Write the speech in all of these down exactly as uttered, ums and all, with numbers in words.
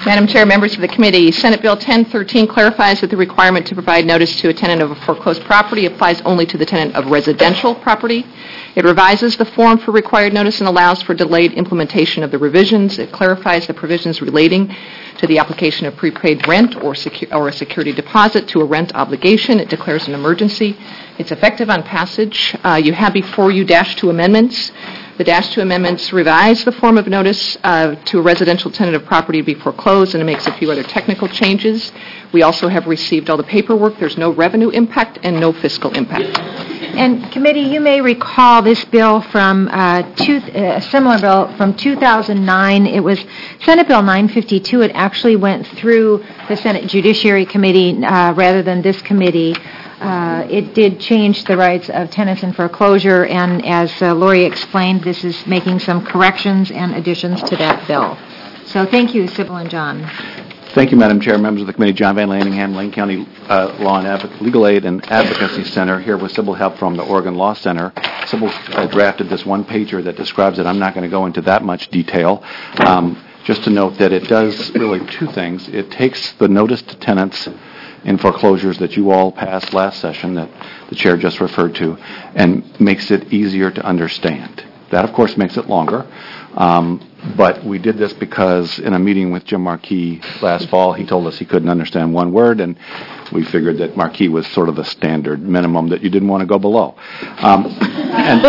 Madam Chair, members of the committee, Senate Bill ten thirteen clarifies that the requirement to provide notice to a tenant of a foreclosed property applies only to the tenant of residential property. It revises the form for required notice and allows for delayed implementation of the revisions. It clarifies the provisions relating to the application of prepaid rent or, secu- or a security deposit to a rent obligation. It declares an emergency. It's effective on passage. Uh, you have before you dash two amendments. The Dash two amendments revise the form of notice uh, to a residential tenant of property to be foreclosed, and it makes a few other technical changes. We also have received all the paperwork. There's no revenue impact and no fiscal impact. And committee, you may recall this bill from uh, two, uh, a similar bill from two thousand nine. It was Senate Bill nine fifty-two. It actually went through the Senate Judiciary Committee uh, rather than this committee. Uh, it did change the rights of tenants in foreclosure, and as uh, Lori explained, this is making some corrections and additions to that bill. So thank you, Sybil and John. Thank you, Madam Chair, members of the committee. John Van Lanningham, Lane County uh, Law and Advo- Legal Aid and Advocacy Center, here with Sybil help from the Oregon Law Center. Sybil uh, drafted this one-pager that describes it. I'm not going to go into that much detail. Um, just to note that it does really two things. It takes the notice to tenants in foreclosures that you all passed last session that the chair just referred to, and makes it easier to understand. That, of course, makes it longer. Um, but we did this because in a meeting with Jim Markey last fall, he told us he couldn't understand one word, and we figured that Markey was sort of the standard minimum that you didn't want to go below. Um, and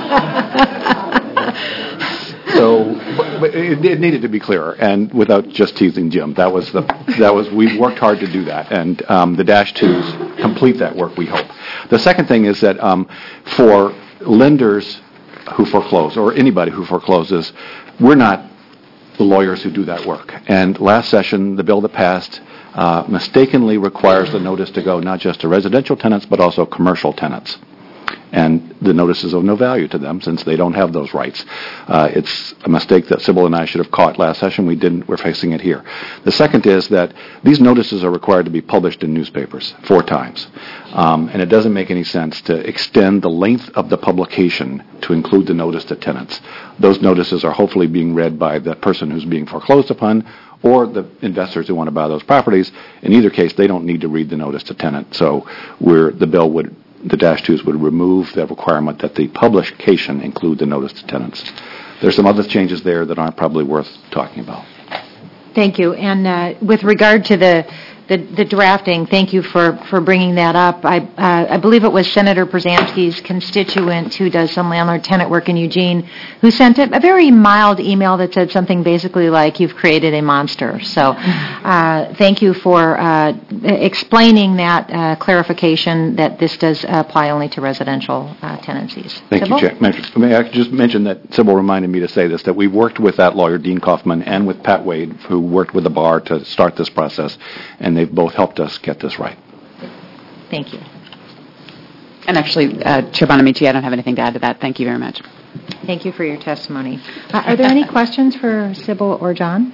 so but, but it, it needed to be clearer, and without just teasing Jim, that was the that was we worked hard to do that, and um, the dash twos complete that work, we hope. The second thing is that um, for lenders who foreclose, or anybody who forecloses, we're not the lawyers who do that work. And last session, the bill that passed uh, mistakenly requires the notice to go not just to residential tenants, but also commercial tenants. And the notice is of no value to them since they don't have those rights. Uh, it's a mistake that Sybil and I should have caught last session. We didn't. We're facing it here. The second is that these notices are required to be published in newspapers four times. Um, and it doesn't make any sense to extend the length of the publication to include the notice to tenants. Those notices are hopefully being read by the person who's being foreclosed upon or the investors who want to buy those properties. In either case, they don't need to read the notice to tenant. So we're, the bill would the dash twos would remove the requirement that the publication include the notice to tenants. There's some other changes there that aren't probably worth talking about. Thank you. And uh, with regard to the, the, the drafting, thank you for, for bringing that up. I, uh, I believe it was Senator Przanski's constituent who does some landlord-tenant work in Eugene who sent a, a very mild email that said something basically like, you've created a monster. So uh, thank you for uh, explaining that uh, clarification that this does apply only to residential uh, tenancies. Thank Sybil? you, Chair. May I just mention that Sybil reminded me to say this, that we've worked with that lawyer, Dean Kaufman, and with Pat Wade, who worked with the bar to start this process, and they've both helped us get this right. Thank you. And actually, uh, Chair Bonamici, I don't have anything to add to that. Thank you very much. Thank you for your testimony. Uh, are there any questions for Sybil or John?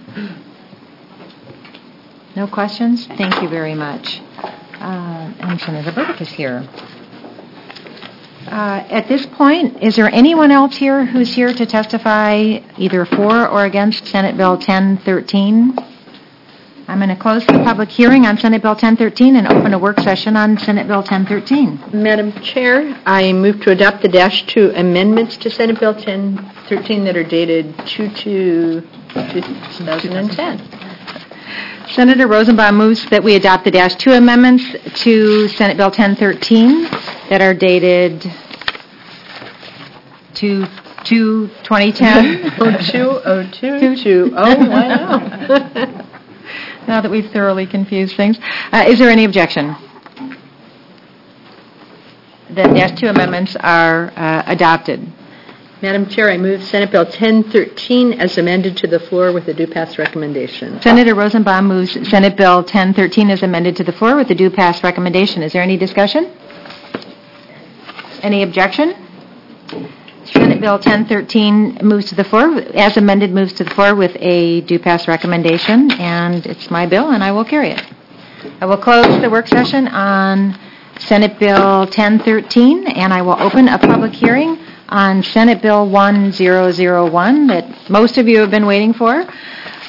No questions? Thank you very much. Uh, and Senator Burdick is here. Uh, at this point, is there anyone else here who's here to testify either for or against Senate Bill ten thirteen? I'm going to close the public hearing on Senate Bill ten thirteen and open a work session on Senate Bill ten thirteen. Madam Chair, I move to adopt the dash two amendments to Senate Bill ten thirteen that are dated two two twenty ten. Senator Rosenbaum moves that we adopt the dash two amendments to Senate Bill ten thirteen that are dated to two twenty ten. oh two oh two two oh one oh. Now that we've thoroughly confused things. Uh, is there any objection? The dash two amendments are uh, adopted. Madam Chair, I move Senate Bill ten thirteen as amended to the floor with a due pass recommendation. Senator Rosenbaum moves Senate Bill ten thirteen as amended to the floor with a due pass recommendation. Is there any discussion? Any objection? Senate Bill ten thirteen moves to the floor, as amended moves to the floor with a due pass recommendation, and it's my bill, and I will carry it. I will close the work session on Senate Bill ten thirteen, and I will open a public hearing on Senate Bill ten oh one that most of you have been waiting for.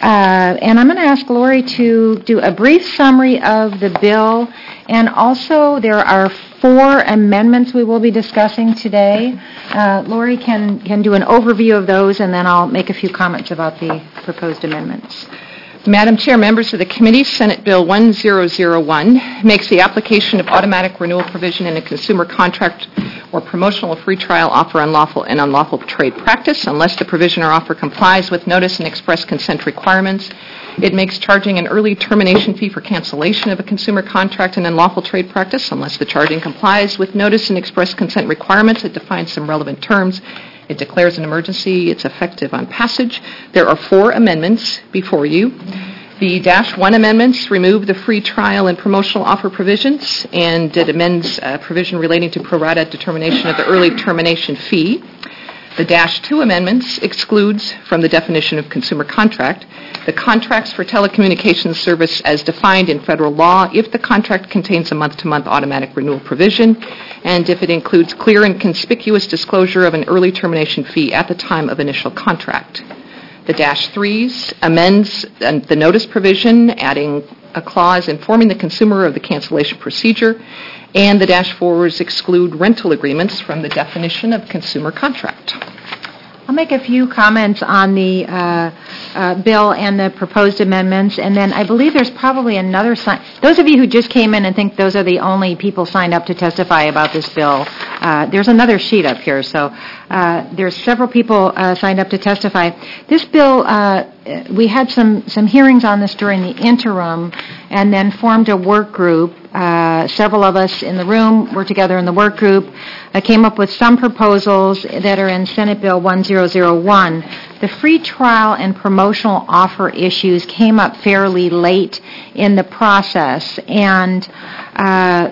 Uh, And I'm going to ask Lori to do a brief summary of the bill, and also there are four amendments we will be discussing today. Uh, Lori can, can do an overview of those, and then I'll make a few comments about the proposed amendments. Madam Chair, members of the committee, Senate Bill one thousand one makes the application of automatic renewal provision in a consumer contract or promotional or free trial offer unlawful and unlawful trade practice unless the provision or offer complies with notice and express consent requirements. It makes charging an early termination fee for cancellation of a consumer contract an unlawful trade practice unless the charging complies with notice and express consent requirements. It defines some relevant terms. It declares an emergency. It's effective on passage. There are four amendments before you. The Dash one amendments remove the free trial and promotional offer provisions, and it amends a provision relating to pro rata determination of the early termination fee. The Dash two amendments excludes from the definition of consumer contract the contracts for telecommunications service as defined in federal law if the contract contains a month-to-month automatic renewal provision and if it includes clear and conspicuous disclosure of an early termination fee at the time of initial contract. The Dash threes amends the notice provision, adding a clause informing the consumer of the cancellation procedure, and the Dash fours exclude rental agreements from the definition of consumer contract. I'll make a few comments on the uh, uh, bill and the proposed amendments, and then I believe there's probably another sign. Those of you who just came in and think those are the only people signed up to testify about this bill, uh, there's another sheet up here. So uh, there's several people uh, signed up to testify. This bill, uh, we had some, some hearings on this during the interim and then formed a work group. Uh, several of us in the room were together in the work group, uh, came up with some proposals that are in Senate Bill one thousand one. The free trial and promotional offer issues came up fairly late in the process, and uh,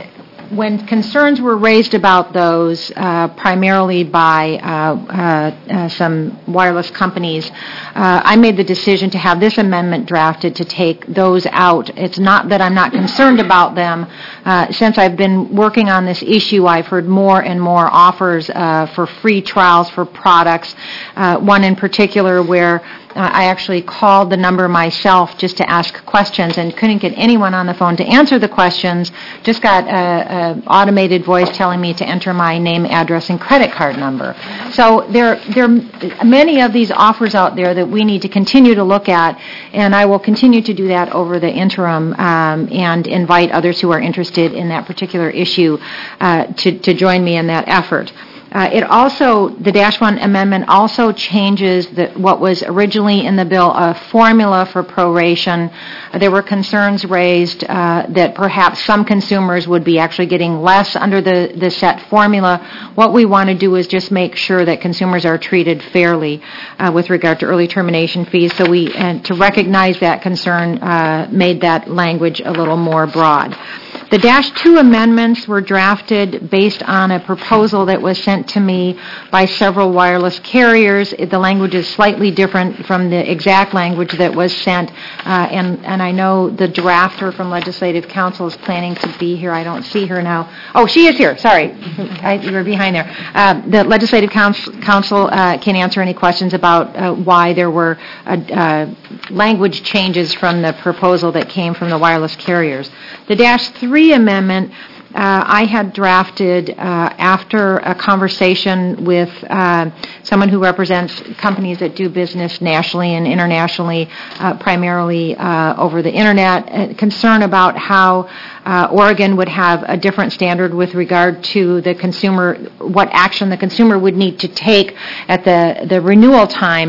when concerns were raised about those, uh, primarily by uh, uh, uh, some wireless companies, uh, I made the decision to have this amendment drafted to take those out. It's not that I'm not concerned about them. Uh, since I've been working on this issue, I've heard more and more offers uh, for free trials for products, uh, one in particular where Uh, I actually called the number myself just to ask questions and couldn't get anyone on the phone to answer the questions. Just got an automated voice telling me to enter my name, address, and credit card number. So there, there are many of these offers out there that we need to continue to look at, and I will continue to do that over the interim um, and invite others who are interested in that particular issue uh, to, to join me in that effort. Uh, it also, the Dash one amendment also changes the, what was originally in the bill, a formula for proration. Uh, there were concerns raised uh, that perhaps some consumers would be actually getting less under the, the set formula. What we want to do is just make sure that consumers are treated fairly uh, with regard to early termination fees. So we, and to recognize that concern, uh, made that language a little more broad. The Dash two amendments were drafted based on a proposal that was sent to me by several wireless carriers. The language is slightly different from the exact language that was sent, uh, and, and I know the drafter from Legislative Council is planning to be here. I don't see her now. Oh, she is here. Sorry. I, you were behind there. Uh, the Legislative Council, Council uh, can answer any questions about uh, why there were uh, uh, language changes from the proposal that came from the wireless carriers. The Dash three amendment uh, I had drafted uh, after a conversation with uh, someone who represents companies that do business nationally and internationally, uh, primarily uh, over the Internet, a concern about how uh, Oregon would have a different standard with regard to the consumer, what action the consumer would need to take at the, the renewal time.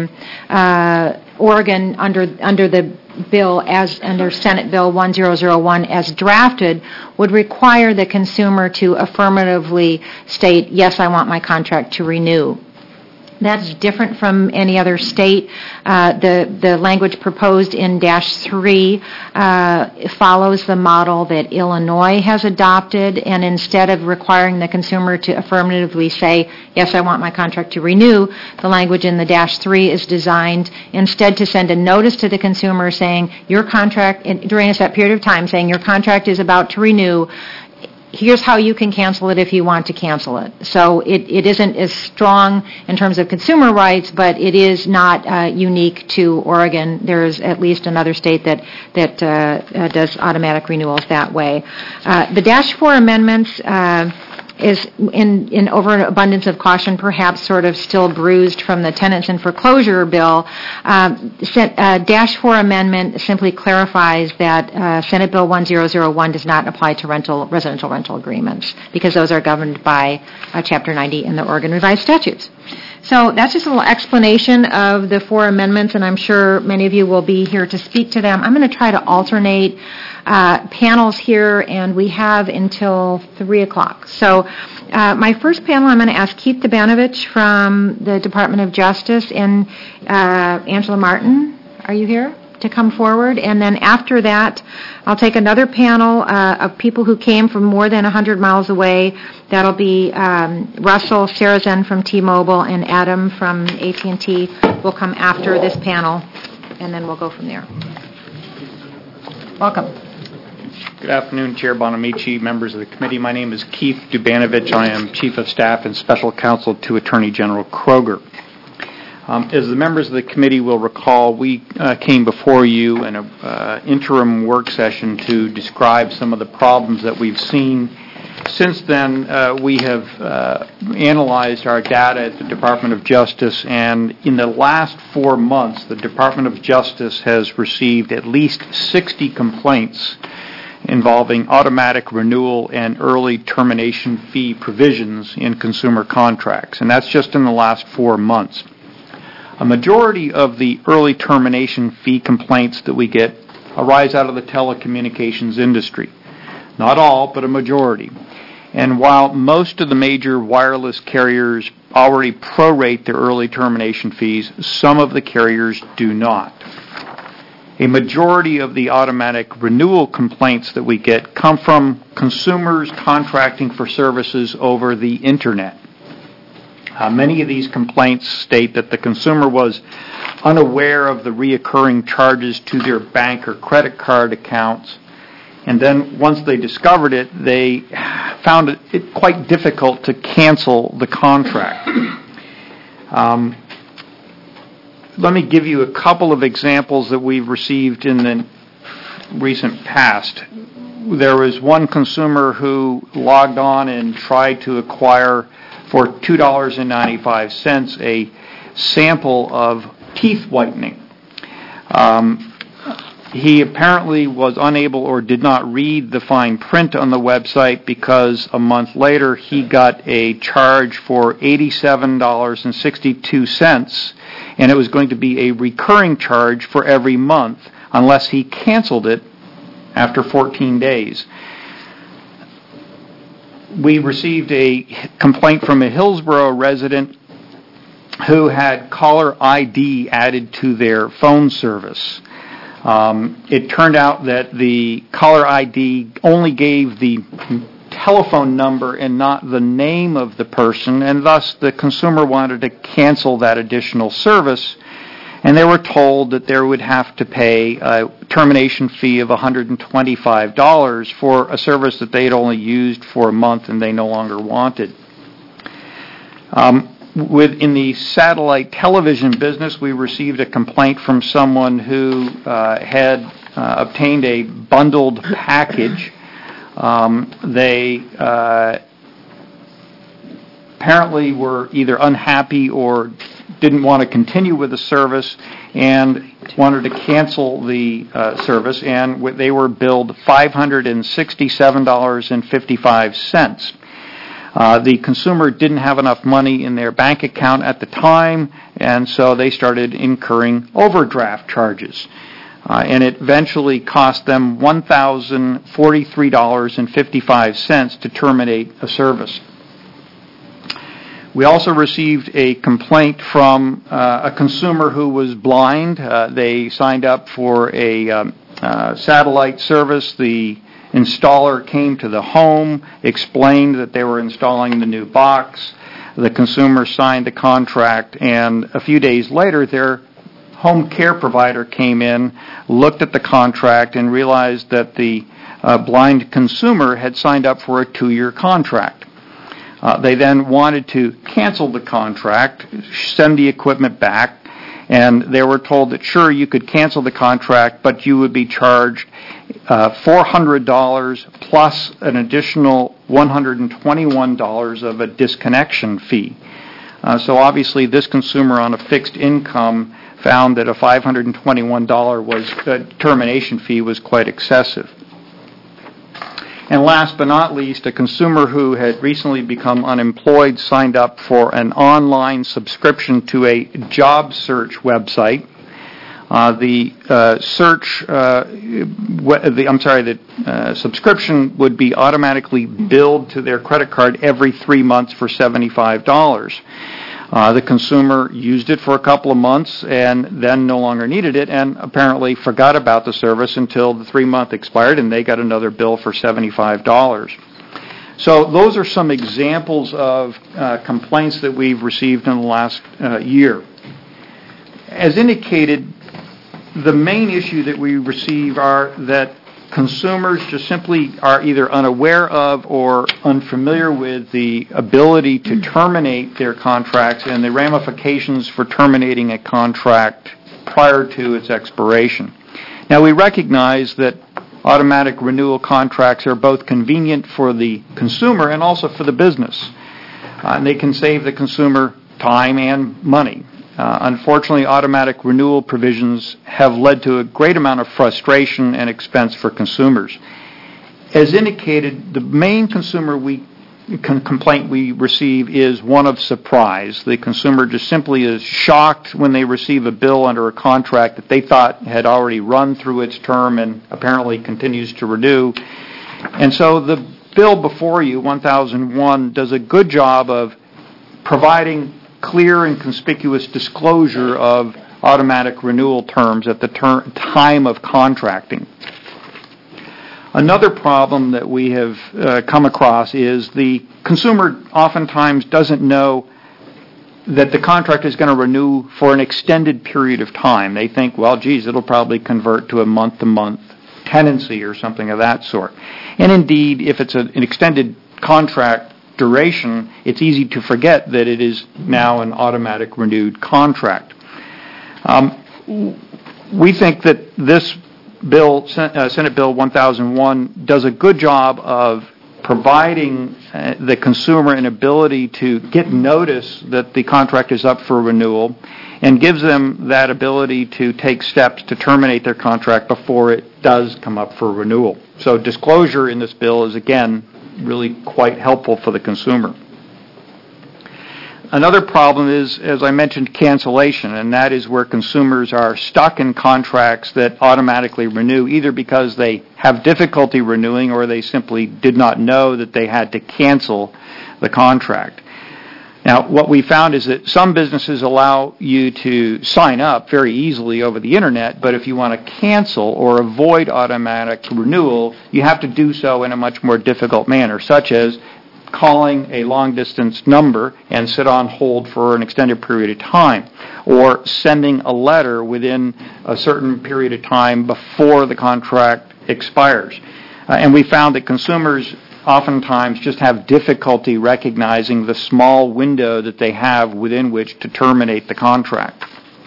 Uh, Oregon, under under the bill as under Senate Bill one thousand one as drafted, would require the consumer to affirmatively state, yes, I want my contract to renew. That's different from any other state. Uh, the, the language proposed in Dash three uh, follows the model that Illinois has adopted, and instead of requiring the consumer to affirmatively say, yes, I want my contract to renew, the language in the Dash three is designed instead to send a notice to the consumer saying, your contract, during a set period of time, saying your contract is about to renew. here's how you can cancel it if you want to cancel it. So it, it isn't as strong in terms of consumer rights, but it is not uh, unique to Oregon. There's at least another state that, that uh, uh, does automatic renewals that way. Uh, the Dash four amendments uh, is in, in overabundance of caution, perhaps sort of still bruised from the tenants in foreclosure bill. Um, uh, Dash four amendment simply clarifies that uh, Senate Bill one thousand one does not apply to rental residential rental agreements because those are governed by uh, Chapter ninety in the Oregon Revised Statutes. So that's just a little explanation of the four amendments, and I'm sure many of you will be here to speak to them. I'm going to try to alternate uh, panels here, and we have until three o'clock. So uh, my first panel, I'm going to ask Keith Dubanovich from the Department of Justice and uh, Angela Martin. Are you here to come forward? And then after that, I'll take another panel uh, of people who came from more than one hundred miles away. That'll be um, Russell Sarazen from T-Mobile and Adam from A T and T will come after this panel, and then we'll go from there. Welcome. Good afternoon, Chair Bonamici, members of the committee. My name is Keith Dubanovich. I am Chief of Staff and Special Counsel to Attorney General Kroger. Um, as the members of the committee will recall, we uh, came before you in an uh, interim work session to describe some of the problems that we've seen. Since then, uh, we have uh, analyzed our data at the Department of Justice, and in the last four months, the Department of Justice has received at least sixty complaints involving automatic renewal and early termination fee provisions in consumer contracts, and that's just in the last four months. A majority of the early termination fee complaints that we get arise out of the telecommunications industry. Not all, but a majority. And while most of the major wireless carriers already prorate their early termination fees, some of the carriers do not. A majority of the automatic renewal complaints that we get come from consumers contracting for services over the Internet. Uh, many of these complaints state that the consumer was unaware of the reoccurring charges to their bank or credit card accounts, and then once they discovered it, they found it, it quite difficult to cancel the contract. Um, let me give you a couple of examples that we've received in the recent past. There was one consumer who logged on and tried to acquire for two dollars and ninety-five cents a sample of teeth whitening. Um, he apparently was unable or did not read the fine print on the website because a month later he got a charge for eighty-seven dollars and sixty-two cents, and it was going to be a recurring charge for every month unless he canceled it after fourteen days. We received a complaint from a Hillsborough resident who had caller I D added to their phone service. Um, it turned out that the caller I D only gave the telephone number and not the name of the person, and thus the consumer wanted to cancel that additional service, and they were told that they would have to pay a termination fee of one hundred twenty-five dollars for a service that they had only used for a month and they no longer wanted. Um, Within the satellite television business, we received a complaint from someone who uh, had uh, obtained a bundled package. Um, they uh, apparently were either unhappy or didn't want to continue with the service and wanted to cancel the uh, service, and they were billed five hundred sixty-seven dollars and fifty-five cents. Uh, the consumer didn't have enough money in their bank account at the time, and so they started incurring overdraft charges. Uh, and it eventually cost them one thousand forty-three dollars and fifty-five cents to terminate a service. We also received a complaint from uh, a consumer who was blind. Uh, they signed up for a um, uh, satellite service. The installer came to the home, explained that they were installing the new box. The consumer signed the contract, and a few days later, their home care provider came in, looked at the contract, and realized that the uh, blind consumer had signed up for a two-year contract. Uh, they then wanted to cancel the contract, send the equipment back, and they were told that, sure, you could cancel the contract, but you would be charged uh, four hundred dollars plus an additional one hundred twenty-one dollars of a disconnection fee. Uh, so obviously this consumer on a fixed income found that a five hundred twenty-one dollars was, uh, termination fee was quite excessive. And last but not least, a consumer who had recently become unemployed signed up for an online subscription to a job search website. Uh, the uh, search, uh, w- the, I'm sorry, the uh, subscription would be automatically billed to their credit card every three months for seventy-five dollars. Uh, the consumer used it for a couple of months and then no longer needed it and apparently forgot about the service until the three-month expired and they got another bill for seventy-five dollars. So those are some examples of uh, complaints that we've received in the last uh, year. As indicated, the main issue that we receive are that consumers just simply are either unaware of or unfamiliar with the ability to terminate their contracts and the ramifications for terminating a contract prior to its expiration. Now, we recognize that automatic renewal contracts are both convenient for the consumer and also for the business. Uh, and they can save the consumer time and money. Uh, unfortunately, automatic renewal provisions have led to a great amount of frustration and expense for consumers. As indicated, the main consumer we, con- complaint we receive is one of surprise. The consumer just simply is shocked when they receive a bill under a contract that they thought had already run through its term and apparently continues to renew. And so the bill before you, one thousand one, does a good job of providing clear and conspicuous disclosure of automatic renewal terms at the ter- time of contracting. Another problem that we have uh, come across is the consumer oftentimes doesn't know that the contract is going to renew for an extended period of time. They think, well, geez, it'll probably convert to a month-to-month tenancy or something of that sort. And indeed, if it's a, an extended contract duration, it's easy to forget that it is now an automatic renewed contract. Um, we think that this bill, uh, Senate Bill one thousand one, does a good job of providing uh, the consumer an ability to get notice that the contract is up for renewal and gives them that ability to take steps to terminate their contract before it does come up for renewal. So disclosure in this bill is, again, really quite helpful for the consumer. Another problem is, as I mentioned, cancellation, and that is where consumers are stuck in contracts that automatically renew, either because they have difficulty renewing or they simply did not know that they had to cancel the contract. Now, what we found is that some businesses allow you to sign up very easily over the internet, but if you want to cancel or avoid automatic renewal, you have to do so in a much more difficult manner, such as calling a long-distance number and sit on hold for an extended period of time, or sending a letter within a certain period of time before the contract expires. Uh, and we found that consumers oftentimes just have difficulty recognizing the small window that they have within which to terminate the contract.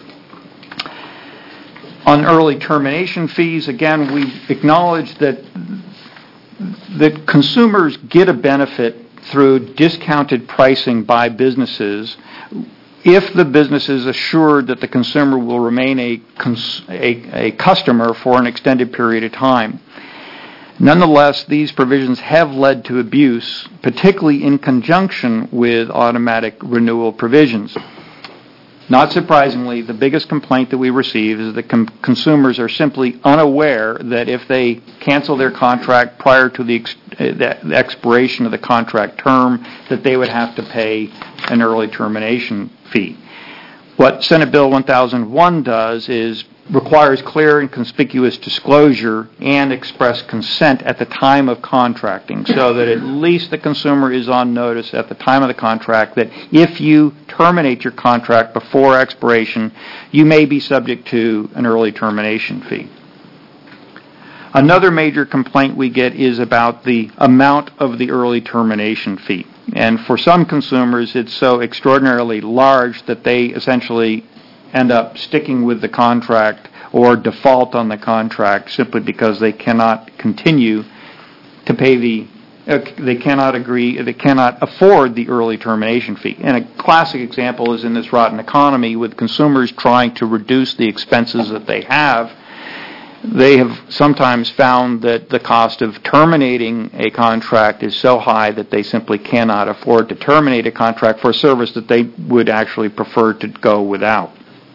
On early termination fees, again, we acknowledge that that consumers get a benefit through discounted pricing by businesses if the business is assured that the consumer will remain a, cons- a, a customer for an extended period of time. Nonetheless, these provisions have led to abuse, particularly in conjunction with automatic renewal provisions. Not surprisingly, the biggest complaint that we receive is that com- consumers are simply unaware that if they cancel their contract prior to the, ex- the expiration of the contract term, that they would have to pay an early termination fee. What Senate Bill one thousand one does is requires clear and conspicuous disclosure and express consent at the time of contracting, so that at least the consumer is on notice at the time of the contract that if you terminate your contract before expiration, you may be subject to an early termination fee. Another major complaint we get is about the amount of the early termination fee. And for some consumers, it's so extraordinarily large that they essentially end up sticking with the contract or default on the contract simply because they cannot continue to pay the, uh, they cannot agree, they cannot afford the early termination fee. And a classic example is in this rotten economy with consumers trying to reduce the expenses that they have. They have sometimes found that the cost of terminating a contract is so high that they simply cannot afford to terminate a contract for a service that they would actually prefer to go without.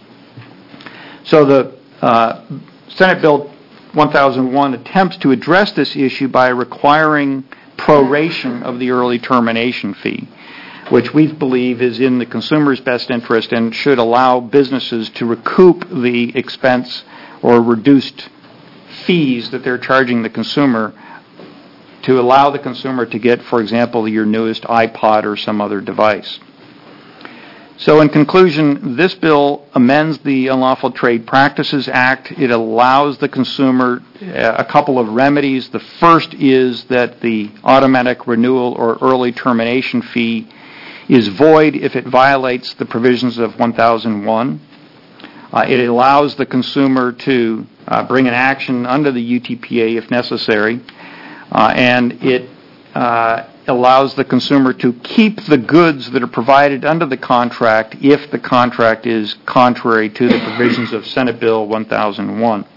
So the uh, Senate Bill one thousand one attempts to address this issue by requiring proration of the early termination fee, which we believe is in the consumer's best interest and should allow businesses to recoup the expense or reduced fees that they're charging the consumer to allow the consumer to get, for example, your newest iPod or some other device. So in conclusion, this bill amends the Unlawful Trade Practices Act. It allows the consumer a couple of remedies. The first is that the automatic renewal or early termination fee is void if it violates the provisions of one thousand one. Uh, it allows the consumer to uh, bring an action under the U T P A if necessary, uh, and it uh, allows the consumer to keep the goods that are provided under the contract if the contract is contrary to the provisions of Senate Bill one thousand one.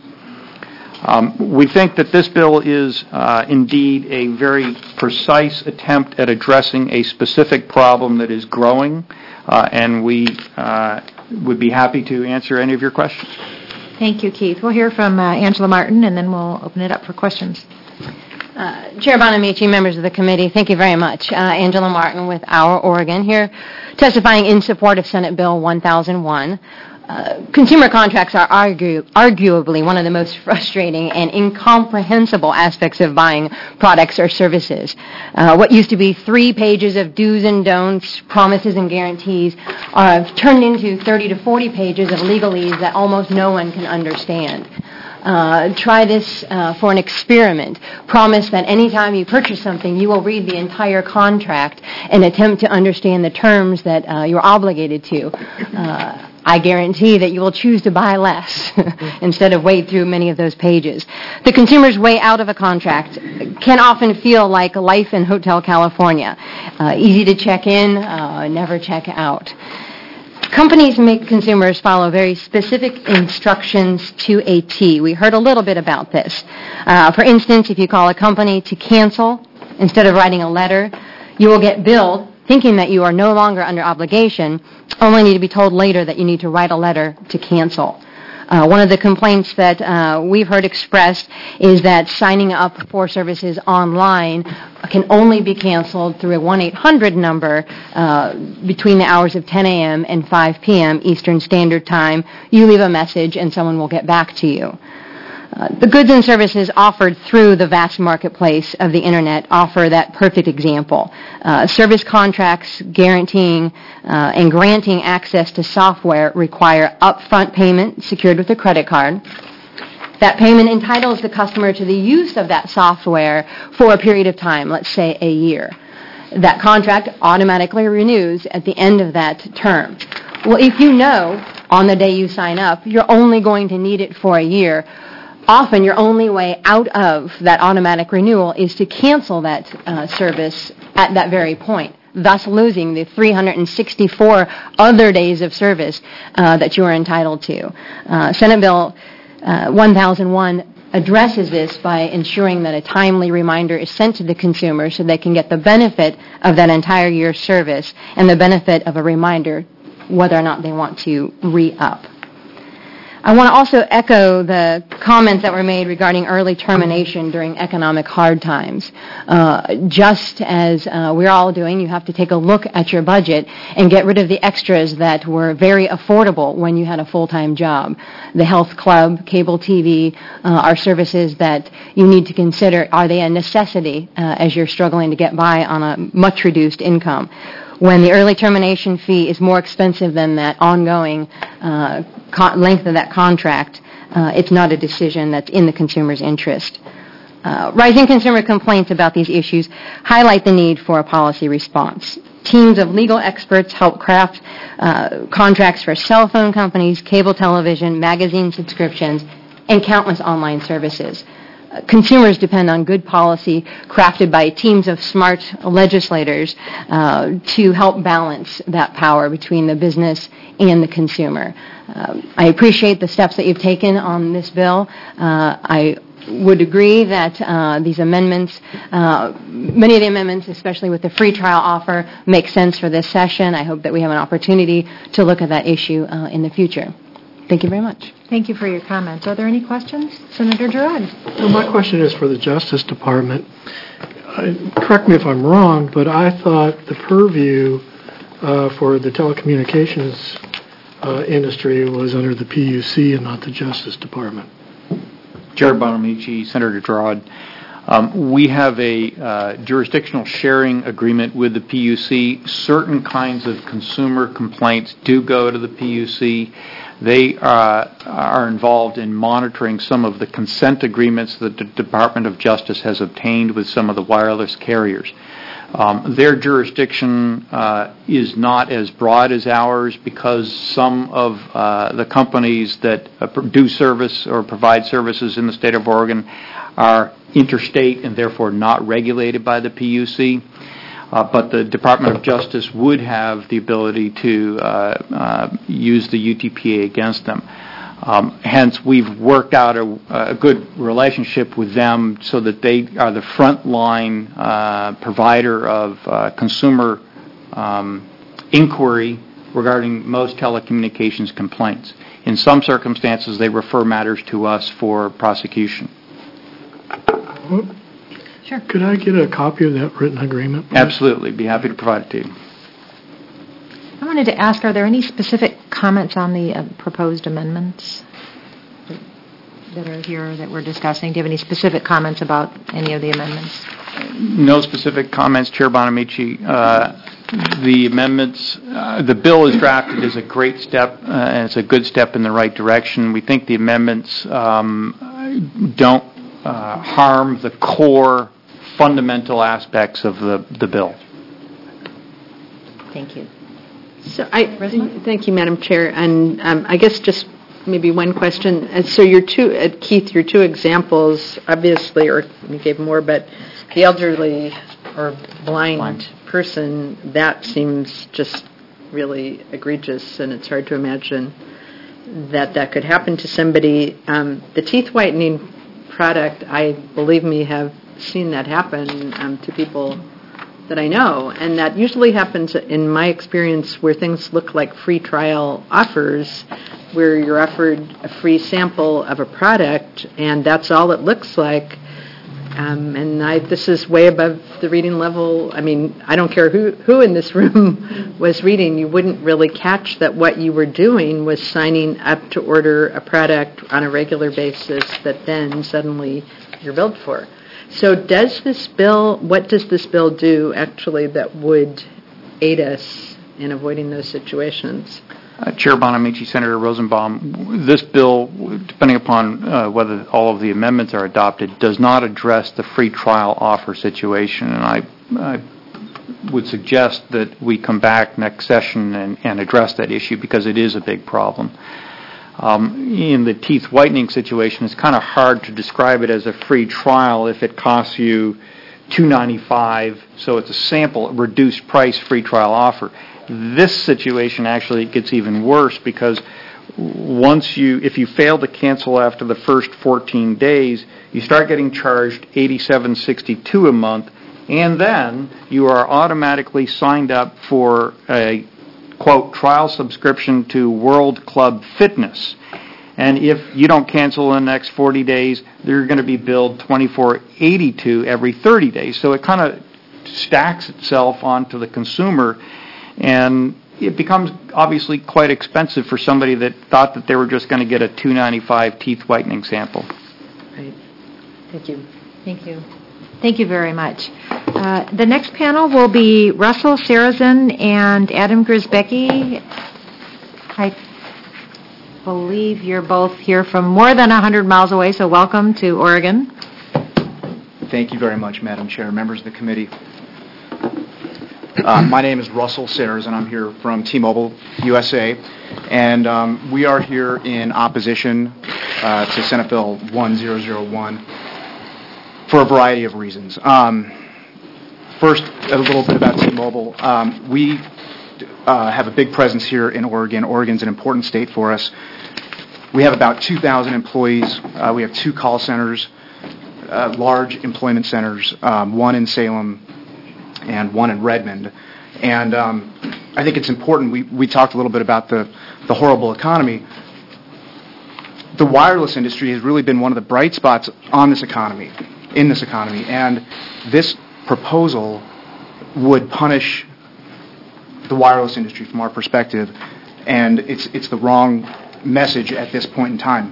Um, we think that this bill is uh, indeed a very precise attempt at addressing a specific problem that is growing, uh, and we uh, would be happy to answer any of your questions. Thank you, Keith. We'll hear from uh, Angela Martin, and then we'll open it up for questions. Uh, Chair Bonamici, members of the committee, thank you very much. Uh, Angela Martin with Our Oregon here, testifying in support of Senate Bill one thousand one. Uh, consumer contracts are argue, arguably one of the most frustrating and incomprehensible aspects of buying products or services. Uh, what used to be three pages of do's and don'ts, promises and guarantees, are turned into thirty to forty pages of legalese that almost no one can understand. Uh, try this uh, for an experiment. Promise that anytime you purchase something, you will read the entire contract and attempt to understand the terms that uh, you're obligated to. Uh, I guarantee that you will choose to buy less instead of wade through many of those pages. The consumer's way out of a contract can often feel like life in Hotel California. Uh, easy to check in, uh, never check out. Companies make consumers follow very specific instructions to a T. We heard a little bit about this. Uh, for instance, if you call a company to cancel, instead of writing a letter, you will get billed thinking that you are no longer under obligation, only need to be told later that you need to write a letter to cancel. Uh, one of the complaints that uh, we've heard expressed is that signing up for services online can only be canceled through a one eight hundred number uh, between the hours of ten a.m. and five p.m. Eastern Standard Time. You leave a message and someone will get back to you. Uh, the goods and services offered through the vast marketplace of the Internet offer that perfect example. Uh, service contracts guaranteeing uh, and granting access to software require upfront payment secured with a credit card. That payment entitles the customer to the use of that software for a period of time, let's say a year. That contract automatically renews at the end of that term. Well, if you know on the day you sign up, you're only going to need it for a year, often your only way out of that automatic renewal is to cancel that uh, service at that very point, thus losing the three hundred sixty-four other days of service uh, that you are entitled to. Uh, Senate Bill uh, one thousand one addresses this by ensuring that a timely reminder is sent to the consumer so they can get the benefit of that entire year's service and the benefit of a reminder whether or not they want to re-up. I want to also echo the comments that were made regarding early termination during economic hard times. Uh, just as uh, we're all doing, you have to take a look at your budget and get rid of the extras that were very affordable when you had a full-time job. The health club, cable T V uh, are services that you need to consider, are they a necessity uh, as you're struggling to get by on a much reduced income? When the early termination fee is more expensive than that ongoing uh, co- length of that contract, uh, it's not a decision that's in the consumer's interest. Uh, rising consumer complaints about these issues highlight the need for a policy response. Teams of legal experts help craft uh, contracts for cell phone companies, cable television, magazine subscriptions, and countless online services. Uh, consumers depend on good policy crafted by teams of smart legislators uh, to help balance that power between the business and the consumer. Um, I appreciate the steps that you've taken on this bill. Uh, I would agree that uh, these amendments, uh, many of the amendments, especially with the free trial offer, make sense for this session. I hope that we have an opportunity to look at that issue uh, in the future. Thank you very much. Thank you for your comments. Are there any questions? Senator Girard. Well, my question is for the Justice Department. I, correct me if I'm wrong, but I thought the purview uh, for the telecommunications uh, industry was under the P U C and not the Justice Department. Chair Bonamici, Senator Girard, um, we have a uh, jurisdictional sharing agreement with the P U C. Certain kinds of consumer complaints do go to the P U C. They uh, are involved in monitoring some of the consent agreements that the Department of Justice has obtained with some of the wireless carriers. Um, their jurisdiction uh, is not as broad as ours because some of uh, the companies that uh, do service or provide services in the state of Oregon are interstate and therefore not regulated by the P U C. Uh, but the Department of Justice would have the ability to uh, uh, use the U T P A against them. Um, hence, we've worked out a, a good relationship with them so that they are the frontline uh, provider of uh, consumer um, inquiry regarding most telecommunications complaints. In some circumstances, they refer matters to us for prosecution. Sure. Could I get a copy of that written agreement, please? Absolutely. Be happy to provide it to you. I wanted to ask, are there any specific comments on the uh, proposed amendments that are here that we're discussing? Do you have any specific comments about any of the amendments? No specific comments, Chair Bonamici. Uh, the amendments, uh, the bill is drafted as a great step, uh, and it's a good step in the right direction. We think the amendments um, don't uh, harm the core fundamental aspects of the, the bill. Thank you. So I thank you, Madam Chair, and um, I guess just maybe one question. And so your two, uh, Keith, your two examples, obviously, or you gave more, but the elderly or blind, blind person, that seems just really egregious, and it's hard to imagine that that could happen to somebody. Um, the teeth whitening product, I believe me, have seen that happen um, to people that I know, and that usually happens in my experience where things look like free trial offers, where you're offered a free sample of a product, and that's all it looks like. Um, and I, this is way above the reading level. I mean, I don't care who, who in this room was reading. You wouldn't really catch that what you were doing was signing up to order a product on a regular basis that then suddenly you're billed for. So does this bill, what does this bill do actually that would aid us in avoiding those situations? Uh, Chair Bonamici, Senator Rosenbaum, this bill, depending upon uh, whether all of the amendments are adopted, does not address the free trial offer situation. And I, I would suggest that we come back next session and, and address that issue because it is a big problem. Um, in the teeth whitening situation, it's kind of hard to describe it as a free trial if it costs you two dollars and ninety-five cents, so it's a sample, reduced price free trial offer. This situation actually gets even worse because once you, if you fail to cancel after the first fourteen days, you start getting charged eighty-seven sixty-two a month, and then you are automatically signed up for a quote, trial subscription to World Club Fitness. And if you don't cancel in the next forty days, they're going to be billed twenty-four eighty-two every thirty days. So it kind of stacks itself onto the consumer, and it becomes obviously quite expensive for somebody that thought that they were just going to get a two dollars and ninety-five cents teeth whitening sample. Right. Thank you. Thank you. Thank you very much. Uh, the next panel will be Russell Sarazin and Adam Grisbecki. I believe you're both here from more than one hundred miles away, so welcome to Oregon. Thank you very much, Madam Chair, members of the committee. Uh, my name is Russell Sayers, and I'm here from T-Mobile U S A, and um, we are here in opposition uh, to Senate Bill one thousand one for a variety of reasons. Um, first, a little bit about T-Mobile. Um, we uh, have a big presence here in Oregon. Oregon's an important state for us. We have about two thousand employees. Uh, we have two call centers, uh, large employment centers, um, one in Salem and one in Redmond. And um, I think it's important, we, we talked a little bit about the, the horrible economy. The wireless industry has really been one of the bright spots on this economy, in this economy. And this proposal would punish the wireless industry from our perspective. And it's, it's the wrong message at this point in time.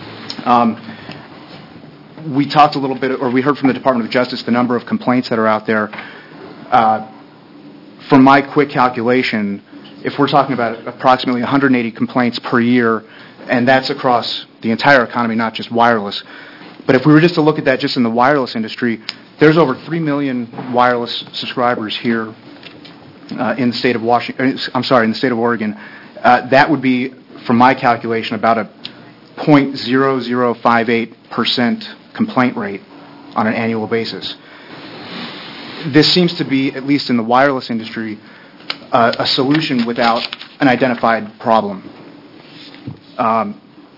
Um, we talked a little bit, or we heard from the Department of Justice, the number of complaints that are out there. Uh, from my quick calculation, if we're talking about approximately one hundred eighty complaints per year, and that's across the entire economy, not just wireless. But if we were just to look at that just in the wireless industry, there's over three million wireless subscribers here uh, in the state of Washington. I'm sorry, in the state of Oregon. Uh, that would be, from my calculation, about a zero point zero zero five eight percent complaint rate on an annual basis. This seems to be, at least in the wireless industry, uh, a solution without an identified problem. Um,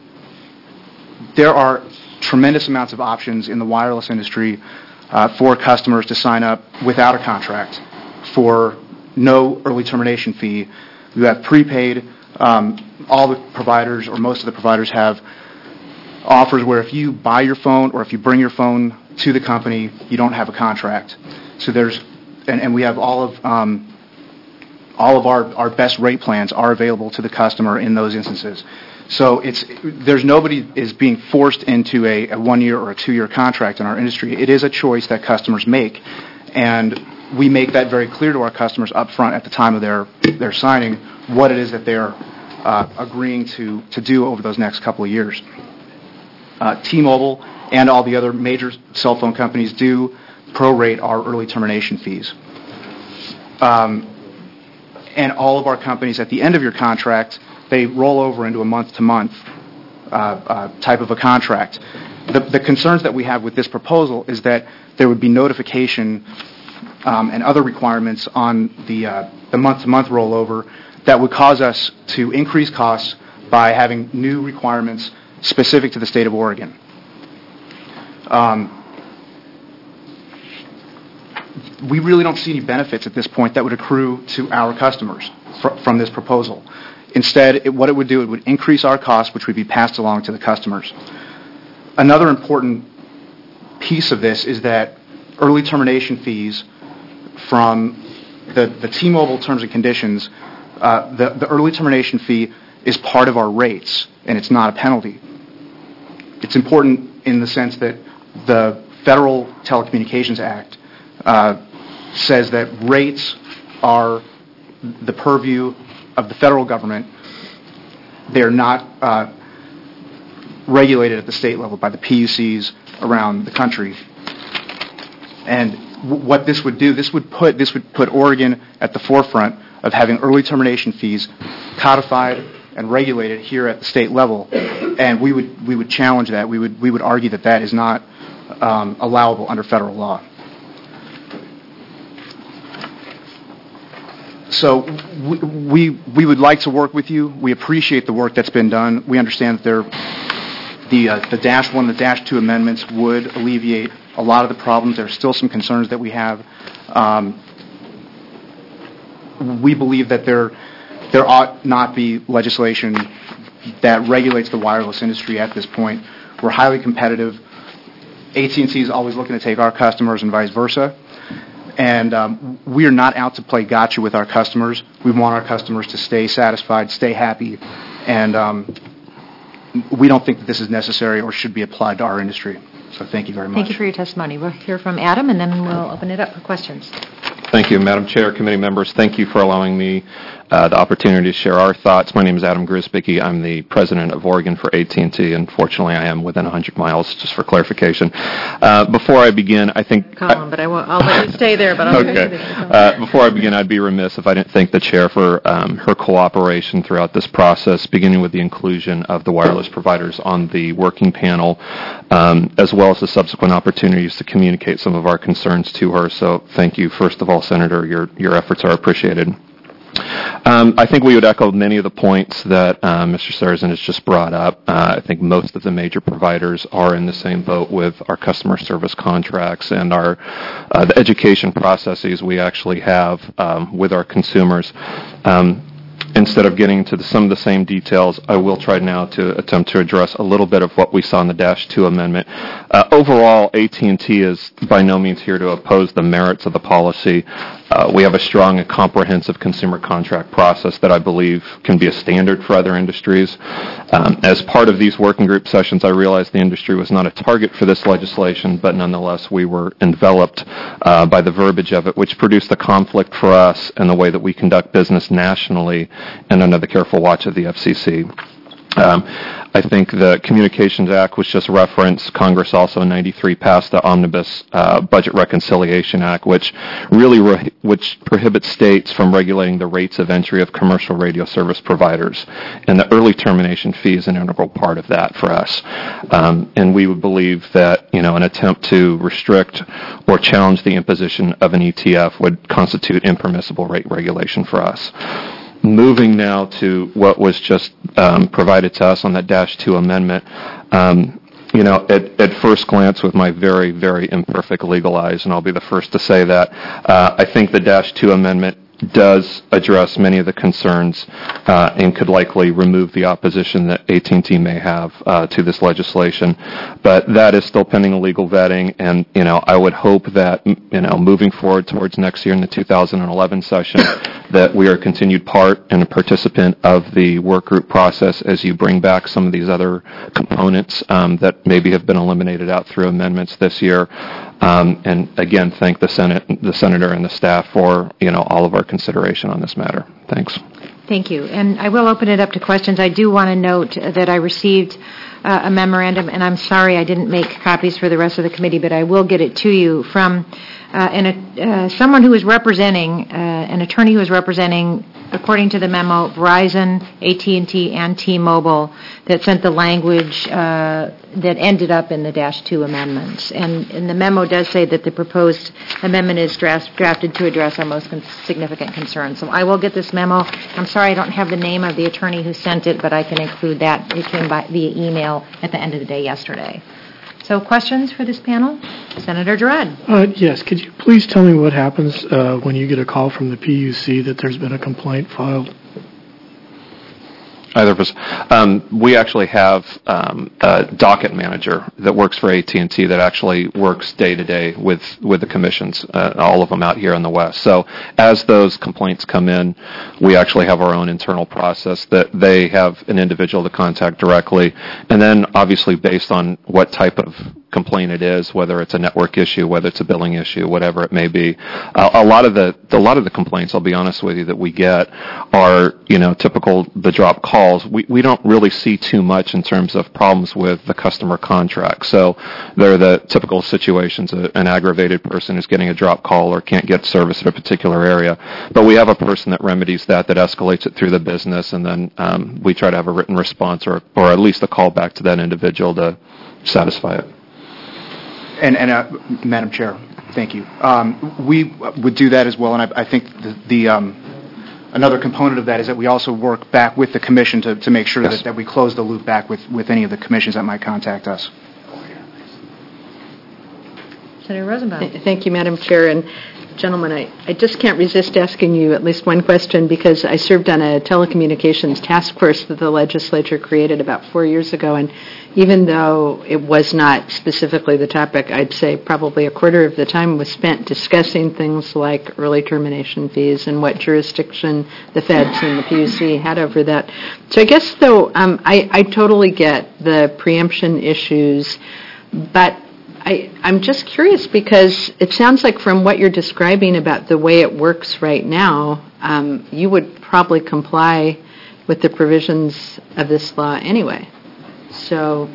there are tremendous amounts of options in the wireless industry uh, for customers to sign up without a contract for no early termination fee. You have prepaid. Um, all the providers, or most of the providers, have offers where if you buy your phone or if you bring your phone to the company, you don't have a contract. So there's, and, and we have all of um, all of our, our best rate plans are available to the customer in those instances. So it's there's nobody is being forced into a, a one year or a two year contract in our industry. It is a choice that customers make, and we make that very clear to our customers up front at the time of their their signing what it is that they're uh, agreeing to to do over those next couple of years. Uh, T-Mobile and all the other major cell phone companies do prorate our early termination fees. Um, and all of our companies, at the end of your contract, they roll over into a month-to-month uh, uh, type of a contract. The, the concerns that we have with this proposal is that there would be notification um, and other requirements on the, uh, the month-to-month rollover that would cause us to increase costs by having new requirements specific to the state of Oregon. Um, we really don't see any benefits at this point that would accrue to our customers fr- from this proposal. Instead, it, what it would do, it would increase our costs, which would be passed along to the customers. Another important piece of this is that early termination fees from the, the T-Mobile terms and conditions, uh, the, the early termination fee is part of our rates, and it's not a penalty. It's important in the sense that the Federal Telecommunications Act uh, says that rates are the purview of the federal government. They're not uh, regulated at the state level by the P U Cs around the country. And w- what this would do, this would put this would put Oregon at the forefront of having early termination fees codified and regulated here at the state level, and we would we would challenge that. We would we would argue that that is not um, allowable under federal law. So we, we we would like to work with you. We appreciate the work that's been done. We understand that there the uh, the dash one, the dash two amendments would alleviate a lot of the problems. There are still some concerns that we have. Um, we believe that there. There ought not be legislation that regulates the wireless industry at this point. We're highly competitive. A T and T is always looking to take our customers and vice versa. And um, we are not out to play gotcha with our customers. We want our customers to stay satisfied, stay happy. And um, we don't think that this is necessary or should be applied to our industry. So thank you very much. Thank you for your testimony. We'll hear from Adam, and then we'll open it up for questions. Thank you, Madam Chair, committee members. Thank you for allowing me uh, the opportunity to share our thoughts. My name is Adam Grisbicki. I'm the president of Oregon for A T and T, and fortunately I am within one hundred miles, just for clarification. Uh, before I begin, I think... Colin, but I won't, I'll let you stay there, but I'll... Okay. Uh, before I begin, I'd be remiss if I didn't thank the chair for um, her cooperation throughout this process, beginning with the inclusion of the wireless providers on the working panel, um, as well as the subsequent opportunities to communicate some of our concerns to her. So thank you, first of all, Senator. Your your efforts are appreciated. Um, I think we would echo many of the points that uh, Mister Sarrazin has just brought up. Uh, I think most of the major providers are in the same boat with our customer service contracts and our uh, the education processes we actually have um, with our consumers. Um, Instead of getting into the, some of the same details, I will try now to attempt to address a little bit of what we saw in the Dash two amendment. Uh, overall, A T and T is by no means here to oppose the merits of the policy. Uh, we have a strong and comprehensive consumer contract process that I believe can be a standard for other industries. Um, as part of these working group sessions, I realized the industry was not a target for this legislation, but nonetheless we were enveloped uh, by the verbiage of it, which produced a conflict for us in the way that we conduct business nationally and under the careful watch of the F C C. Um, I think the Communications Act was just referenced. Congress also in ninety-three passed the Omnibus uh, Budget Reconciliation Act, which really re- which prohibits states from regulating the rates of entry of commercial radio service providers. And the early termination fee is an integral part of that for us. Um, and we would believe that, you know, an attempt to restrict or challenge the imposition of an E T F would constitute impermissible rate regulation for us. Moving now to what was just um, provided to us on that Dash two amendment, um, you know, at, at first glance with my very, very imperfect legal eyes, and I'll be the first to say that, uh, I think the Dash two amendment does address many of the concerns uh, and could likely remove the opposition that A T and T may have uh, to this legislation. But that is still pending a legal vetting, and, you know, I would hope that, you know, moving forward towards next year in the two thousand eleven session, that we are a continued part and a participant of the work group process as you bring back some of these other components um, that maybe have been eliminated out through amendments this year. Um, and again, thank the Senate, the Senator, and the staff for, you know, all of our consideration on this matter. Thanks. Thank you. And I will open it up to questions. I do want to note that I received uh, a memorandum, and I'm sorry I didn't make copies for the rest of the committee, but I will get it to you from uh, an, uh, someone who is representing, uh, an attorney who is representing, according to the memo, Verizon, A T and T, and T-Mobile, that sent the language uh, that ended up in the Dash two amendments. And, and the memo does say that the proposed amendment is draft, drafted to address our most con- significant concerns. So I will get this memo. I'm sorry I don't have the name of the attorney who sent it, but I can include that. It came by via email at the end of the day yesterday. So questions for this panel? Senator Girard. Uh, yes, could you please tell me what happens uh, when you get a call from the P U C that there's been a complaint filed? Either of us. Um, we actually have um, a docket manager that works for A T and T that actually works day to day with with the commissions, uh, all of them out here in the West. So as those complaints come in, we actually have our own internal process that they have an individual to contact directly, and then obviously based on what type of complaint it is, whether it's a network issue, whether it's a billing issue, whatever it may be. Uh, a lot of the a lot of the complaints, I'll be honest with you, that we get are, you know, typical the drop calls. We we don't really see too much in terms of problems with the customer contract. So they're the typical situations. A, an aggravated person is getting a drop call or can't get service at a particular area. But we have a person that remedies that, that escalates it through the business, and then um, we try to have a written response or or at least a call back to that individual to satisfy it. And, and uh, Madam Chair, thank you. Um, we would do that as well, and I, I think the, the um, another component of that is that we also work back with the commission to, to make sure yes. that, that we close the loop back with, with any of the commissions that might contact us. Senator Rosenbaum. Thank you, Madam Chair. And gentlemen, I, I just can't resist asking you at least one question, because I served on a telecommunications task force that the legislature created about four years ago, and even though it was not specifically the topic, I'd say probably a quarter of the time was spent discussing things like early termination fees and what jurisdiction the feds and the P U C had over that. So I guess, though, um, I, I totally get the preemption issues, but I, I'm just curious because it sounds like from what you're describing about the way it works right now, um, you would probably comply with the provisions of this law anyway. So,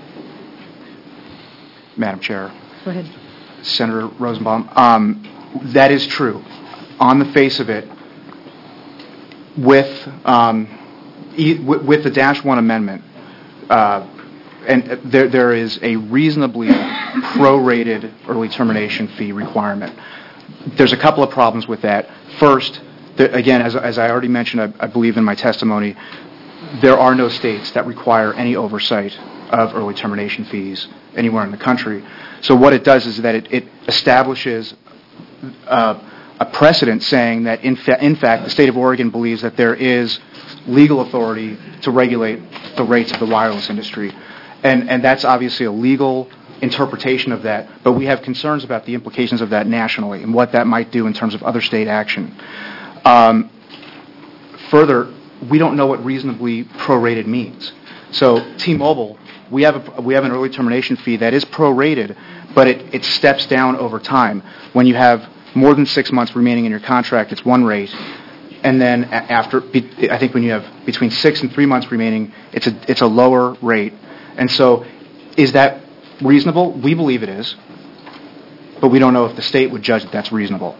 Madam Chair. go ahead. Senator Rosenbaum, um, that is true. On the face of it, with um, e- w- with the Dash One Amendment, uh, and there there is a reasonably prorated early termination fee requirement. There's a couple of problems with that. First, the, again, as as I already mentioned, I, I believe in my testimony, there are no states that require any oversight of early termination fees anywhere in the country. So what it does is that it, it establishes uh, a precedent saying that in, fa- in fact the state of Oregon believes that there is legal authority to regulate the rates of the wireless industry. And, and that's obviously a legal interpretation of that, but we have concerns about the implications of that nationally and what that might do in terms of other state action. Um, further, we don't know what reasonably prorated means. So T-Mobile, we have a, we have an early termination fee that is prorated, but it, it steps down over time. When you have more than six months remaining in your contract, it's one rate, and then after, I think when you have between six and three months remaining, it's a it's a lower rate. And so, is that reasonable? We believe it is, but we don't know if the state would judge that that's reasonable.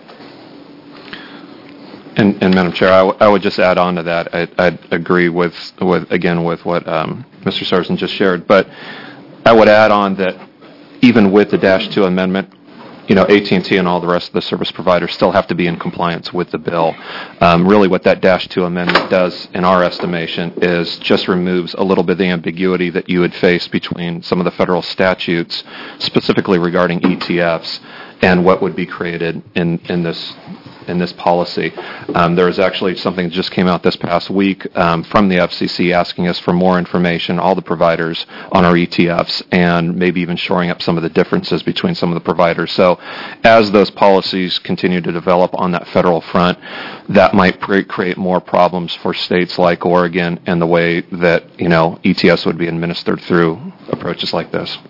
And, and Madam Chair, I, w- I would just add on to that. I, I'd agree with, with again with what um, Mister Sarson just shared, but I would add on that even with the Dash two amendment, you know, A T and T and all the rest of the service providers still have to be in compliance with the bill. Um, really, what that Dash two amendment does, in our estimation, is just removes a little bit of the ambiguity that you would face between some of the federal statutes, specifically regarding E T Fs, and what would be created in in this. in this policy. Um, there is actually something that just came out this past week um, from the F C C asking us for more information, all the providers, on our E T Fs, and maybe even shoring up some of the differences between some of the providers. So as those policies continue to develop on that federal front, that might pre- create more problems for states like Oregon and the way that, you know, E T Fs would be administered through approaches like this.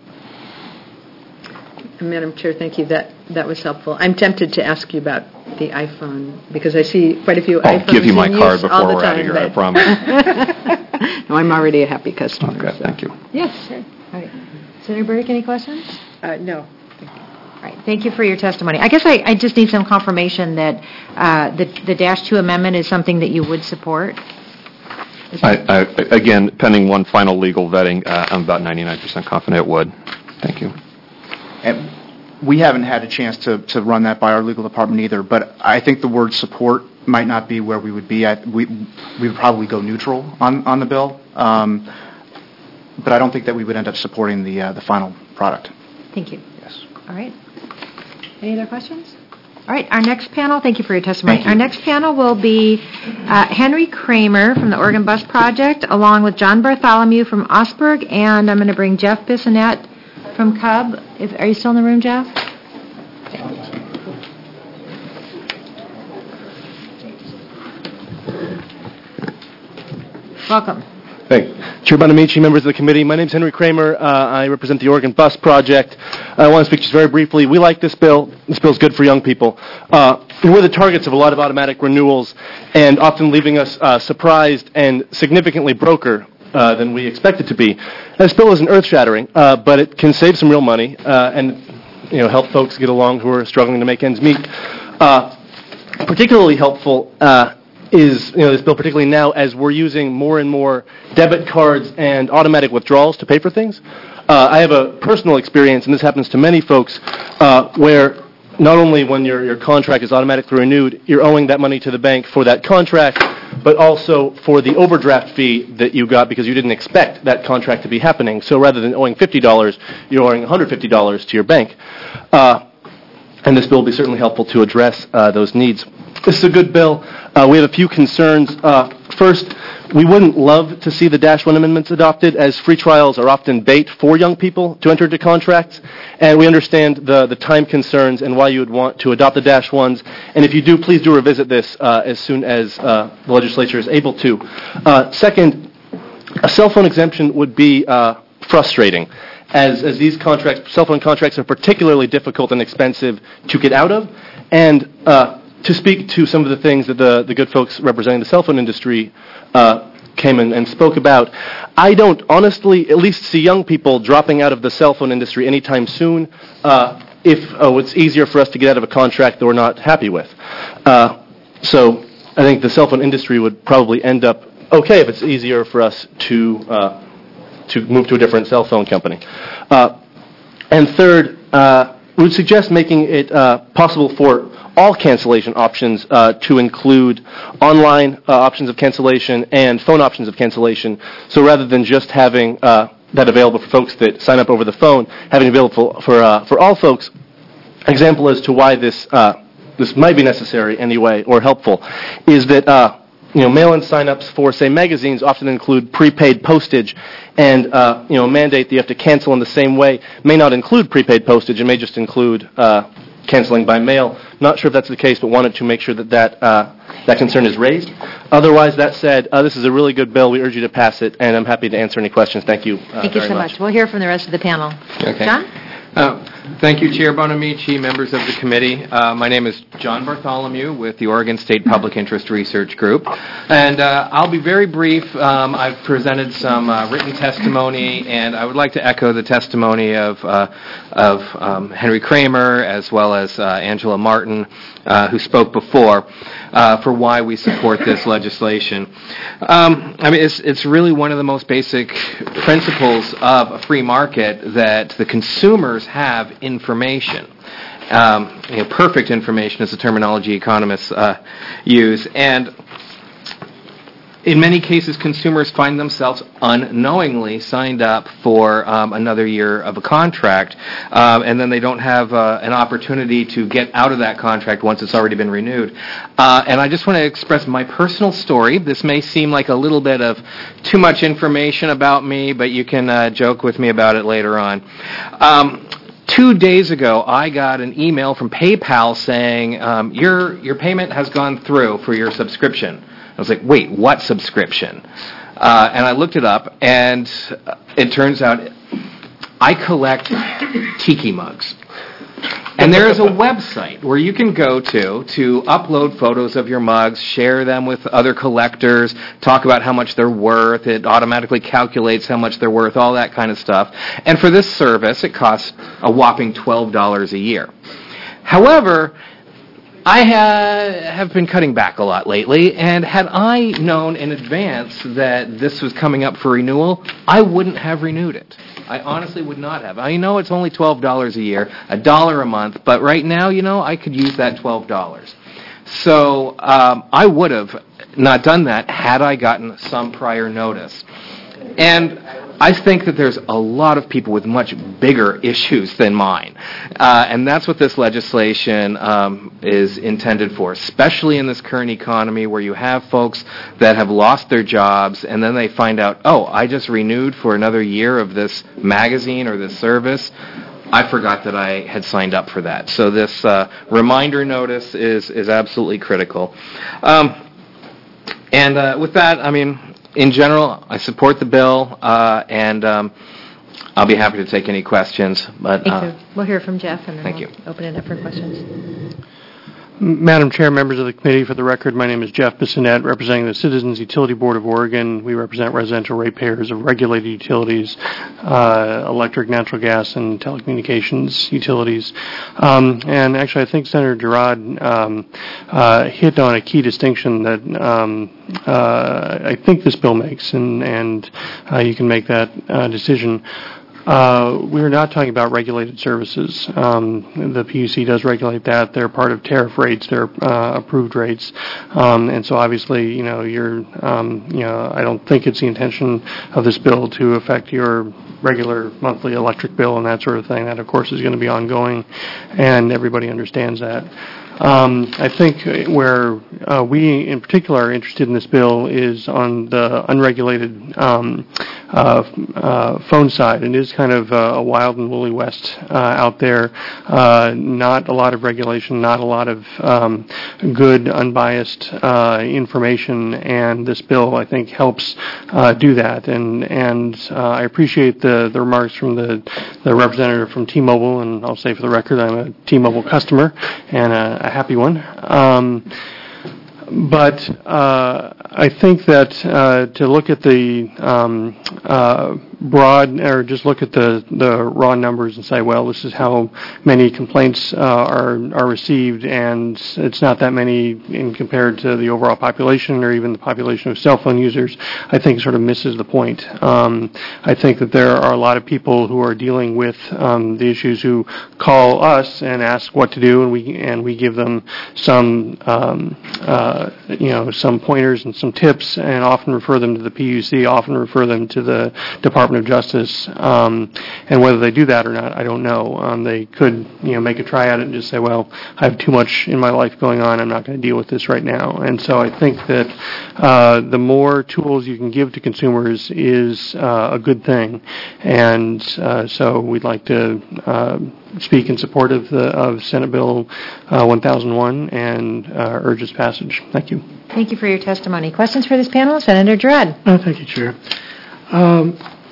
Madam Chair, thank you. That that was helpful. I'm tempted to ask you about the iPhone because I see quite a few I'll iPhones give you my in card use all before the we're out of time, here, I but- promise. No, I'm already a happy customer. Okay, so. thank you. Yes. Sure. All right. Senator Burdick, any questions? Uh, no. All right. Thank you for your testimony. I guess I, I just need some confirmation that uh, the, the Dash two amendment is something that you would support. I, I, again, pending one final legal vetting, uh, I'm about ninety-nine percent confident it would. Thank you. And we haven't had a chance to, to run that by our legal department either, but I think the word support might not be where we would be. I, we we would probably go neutral on, on the bill, um, but I don't think that we would end up supporting the uh, the final product. Thank you. Yes. All right. Any other questions? All right. Our next panel, thank you for your testimony. Thank you. Our next panel will be uh, Henry Kramer from the Oregon Bus Project, along with John Bartholomew from Osberg, and I'm going to bring Jeff Bissonette from C U B. If, are you still in the room, Jeff? Welcome. Hey, Chair Bonamici, members of the committee. My name is Henry Kramer. Uh, I represent the Oregon Bus Project. I want to speak just very briefly. We like this bill. This bill is good for young people. Uh, we're the targets of a lot of automatic renewals and often leaving us uh, surprised and significantly broker uh, than we expect it to be. This bill isn't earth-shattering, uh, but it can save some real money uh, and you know help folks get along who are struggling to make ends meet. Uh, particularly helpful uh, is you know this bill, particularly now as we're using more and more debit cards and automatic withdrawals to pay for things. Uh, I have a personal experience, and this happens to many folks, uh, where not only when your, your contract is automatically renewed, you're owing that money to the bank for that contract, but also for the overdraft fee that you got because you didn't expect that contract to be happening. So rather than owing fifty dollars, you're owing one hundred fifty dollars to your bank. Uh, and this bill will be certainly helpful to address uh, those needs. This is a good bill. Uh, we have a few concerns. Uh, first, we wouldn't love to see the Dash one amendments adopted, as free trials are often bait for young people to enter into contracts. And we understand the, the time concerns and why you would want to adopt the Dash ones. And if you do, please do revisit this uh, as soon as uh, the legislature is able to. Uh, second, a cell phone exemption would be uh, frustrating, as, as these contracts, cell phone contracts are particularly difficult and expensive to get out of. And uh, to speak to some of the things that the, the good folks representing the cell phone industry uh, came in and spoke about, I don't honestly at least see young people dropping out of the cell phone industry anytime soon uh, if oh, it's easier for us to get out of a contract that we're not happy with. Uh, so I think the cell phone industry would probably end up okay if it's easier for us to uh, to move to a different cell phone company. Uh, and third, uh, we would suggest making it uh, possible for all cancellation options uh, to include online uh, options of cancellation and phone options of cancellation. So rather than just having uh, that available for folks that sign up over the phone, having it available for for, uh, for all folks. Example as to why this uh, this might be necessary anyway or helpful is that uh, you know mail-in sign-ups for say magazines often include prepaid postage, and uh, you know a mandate that you have to cancel in the same way may not include prepaid postage. It may just include uh, canceling by mail. Not sure if that's the case, but wanted to make sure that that, uh, that concern is raised. Otherwise, that said, uh, this is a really good bill. We urge you to pass it, and I'm happy to answer any questions. Thank you uh, Thank you so much. much. We'll hear from the rest of the panel. Okay. John? Uh, thank you, Chair Bonamici, members of the committee. Uh, my name is John Bartholomew with the Oregon State Public Interest Research Group, and uh, I'll be very brief. Um, I've presented some uh, written testimony, and I would like to echo the testimony of uh, of um, Henry Kramer as well as uh, Angela Martin, uh, who spoke before, uh, for why we support this legislation. Um, I mean, it's it's really one of the most basic principles of a free market that the consumers have information. Um, you know, perfect information is the terminology economists uh, use, and in many cases, consumers find themselves unknowingly signed up for um, another year of a contract, um, and then they don't have uh, an opportunity to get out of that contract once it's already been renewed. Uh, and I just want to express my personal story. This may seem like a little bit of too much information about me, but you can uh, joke with me about it later on. Um, Two days ago, I got an email from PayPal saying, um, your your payment has gone through for your subscription. I was like, wait, what subscription? Uh, and I looked it up, and it turns out I collect tiki mugs. And there is a website where you can go to to upload photos of your mugs, share them with other collectors, talk about how much they're worth. It automatically calculates how much they're worth, all that kind of stuff. And for this service, it costs a whopping twelve dollars a year. However, I ha- have been cutting back a lot lately, and had I known in advance that this was coming up for renewal, I wouldn't have renewed it. I honestly would not have. I know it's only twelve dollars a year, a dollar a month, but right now, you know, I could use that twelve dollars. So um, I would have not done that had I gotten some prior notice. And I think that there's a lot of people with much bigger issues than mine. Uh, and that's what this legislation um, is intended for, especially in this current economy where you have folks that have lost their jobs and then they find out, oh, I just renewed for another year of this magazine or this service. I forgot that I had signed up for that. So this uh, reminder notice is, is absolutely critical. Um, and uh, with that, I mean, in general, I support the bill, uh, and um, I'll be happy to take any questions. But Thank uh, you. We'll hear from Jeff, and then thank we'll you. open it up for questions. Madam Chair, members of the committee, for the record, my name is Jeff Bissonette, representing the Citizens Utility Board of Oregon. We represent residential ratepayers of regulated utilities, uh, electric, natural gas, and telecommunications utilities. Um, and actually, I think Senator Girard um, uh, hit on a key distinction that um, uh, I think this bill makes, and, and uh, you can make that uh, decision. Uh, we're not talking about regulated services. Um, the P U C does regulate that. They're part of tariff rates. They're uh, approved rates. Um, and so obviously, you know, you're, um, you know, I don't think it's the intention of this bill to affect your regular monthly electric bill and that sort of thing. That, of course, is going to be ongoing, and everybody understands that. Um, I think where uh, we, in particular, are interested in this bill is on the unregulated um, uh, uh, phone side. It is kind of uh, a wild and woolly west uh, out there. Uh, not a lot of regulation, not a lot of um, good, unbiased uh, information, and this bill, I think, helps uh, do that. And and uh, I appreciate the, the remarks from the, the representative from T-Mobile, and I'll say for the record, I'm a T-Mobile customer and a, a happy one. Um, But uh, I think that uh, to look at the um, uh, broad, or just look at the, the raw numbers and say, well, this is how many complaints uh, are are received, and it's not that many in compared to the overall population or even the population of cell phone users, I think sort of misses the point. Um, I think that there are a lot of people who are dealing with um, the issues who call us and ask what to do, and we and we give them some um, uh, you know, some pointers and some tips, and often refer them to the P U C, often refer them to the Department of Justice. Um, and whether they do that or not, I don't know. Um, they could, you know, make a try at it and just say, well, I have too much in my life going on, I'm not going to deal with this right now. And so I think that uh, the more tools you can give to consumers is uh, a good thing. And uh, so we'd like to uh, speak in support of the of Senate Bill uh, one thousand one and uh, urge its passage. Thank you. Thank you for your testimony. Questions for this panel? Senator Girard. Uh, thank you, Chair. Um,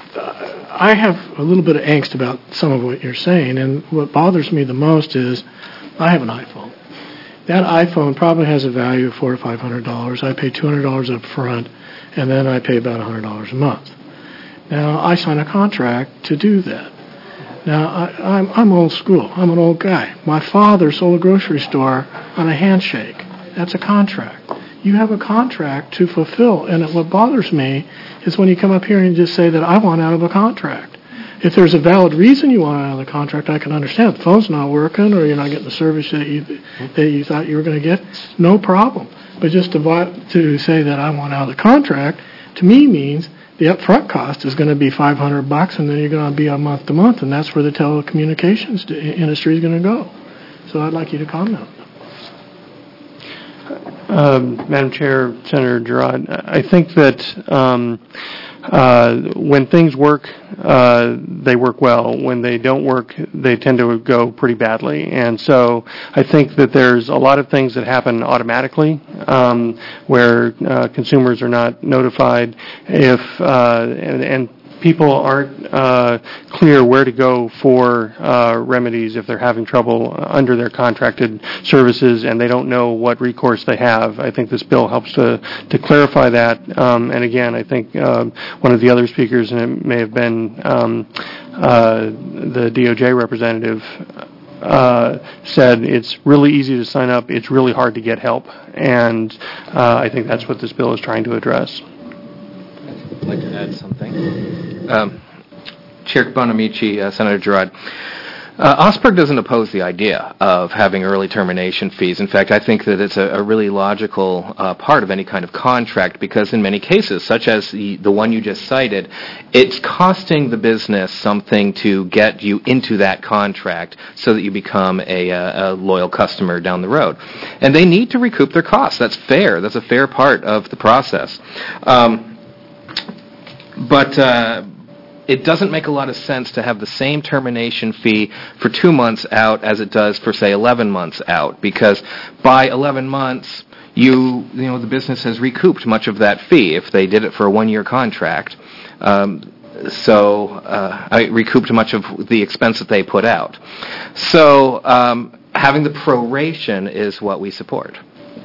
I have a little bit of angst about some of what you're saying, and what bothers me the most is I have an iPhone. That iPhone probably has a value of four or five hundred dollars. I pay two hundred dollars up front, and then I pay about a hundred dollars a month. Now I sign a contract to do that. Now, I, I'm, I'm old school. I'm an old guy. My father sold a grocery store on a handshake. That's a contract. You have a contract to fulfill. And what bothers me is when you come up here and just say that I want out of a contract. If there's a valid reason you want out of the contract, I can understand. The phone's not working or you're not getting the service that you, that you thought you were going to get, no problem. But just to, to say that I want out of the contract, to me means the upfront cost is going to be five hundred bucks, and then you're going to be on month to month, and that's where the telecommunications industry is going to go. So I'd like you to comment. Um, Madam Chair, Senator Girard, I think that um, uh, when things work, uh, they work well. When they don't work, they tend to go pretty badly. And so I think that there's a lot of things that happen automatically um, where uh, consumers are not notified if uh, and, and people aren't uh, clear where to go for uh, remedies if they're having trouble under their contracted services and they don't know what recourse they have. I think this bill helps to, to clarify that. Um, and again, I think uh, one of the other speakers, and it may have been um, uh, the D O J representative, Uh, said it's really easy to sign up, it's really hard to get help. And uh, I think that's what this bill is trying to address. I'd like to add something. Um, Chair Bonamici, uh, Senator Girard, uh, Osberg doesn't oppose the idea of having early termination fees. In fact, I think that it's a, a really logical uh, part of any kind of contract because in many cases, such as the, the one you just cited, it's costing the business something to get you into that contract so that you become a, a, a loyal customer down the road. And they need to recoup their costs. That's fair. That's a fair part of the process. Um, but... Uh, It doesn't make a lot of sense to have the same termination fee for two months out as it does for, say, eleven months out, because by eleven months, you you know the business has recouped much of that fee if they did it for a one-year contract. Um, so uh, I recouped much of the expense that they put out. So um, having the proration is what we support.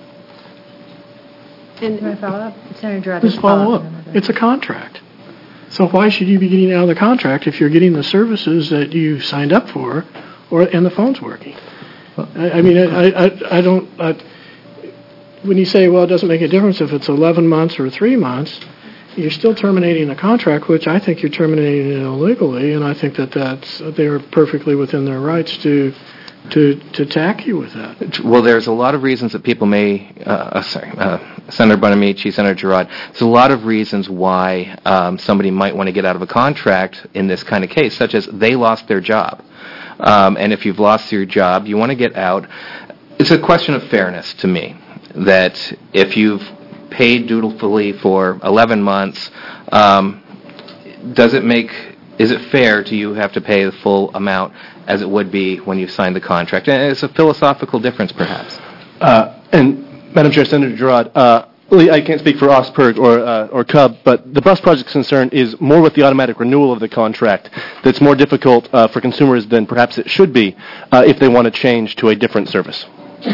And can I follow up, Senator Girard? Just follow up. It's a contract. So why should you be getting out of the contract if you're getting the services that you signed up for, or and the phone's working? I, I mean, I, I, I don't. I, when you say, well, it doesn't make a difference if it's eleven months or three months, you're still terminating the contract, which I think you're terminating it illegally, and I think that that's they're perfectly within their rights to. To, to attack you with that. Well, there's a lot of reasons that people may, uh, uh, sorry, uh, Senator Bonamici, Senator Girard, there's a lot of reasons why um, somebody might want to get out of a contract in this kind of case, such as they lost their job. Um, and if you've lost your job, you want to get out. It's a question of fairness to me, that if you've paid dutifully for eleven months, um, does it make, is it fair to you have to pay the full amount as it would be when you signed the contract? And it's a philosophical difference, perhaps. Uh, and Madam Chair, Senator Girard, uh, I can't speak for Osberg or uh, or Cub, but the bus project's concern is more with the automatic renewal of the contract. That's more difficult uh, for consumers than perhaps it should be uh, if they want to change to a different service.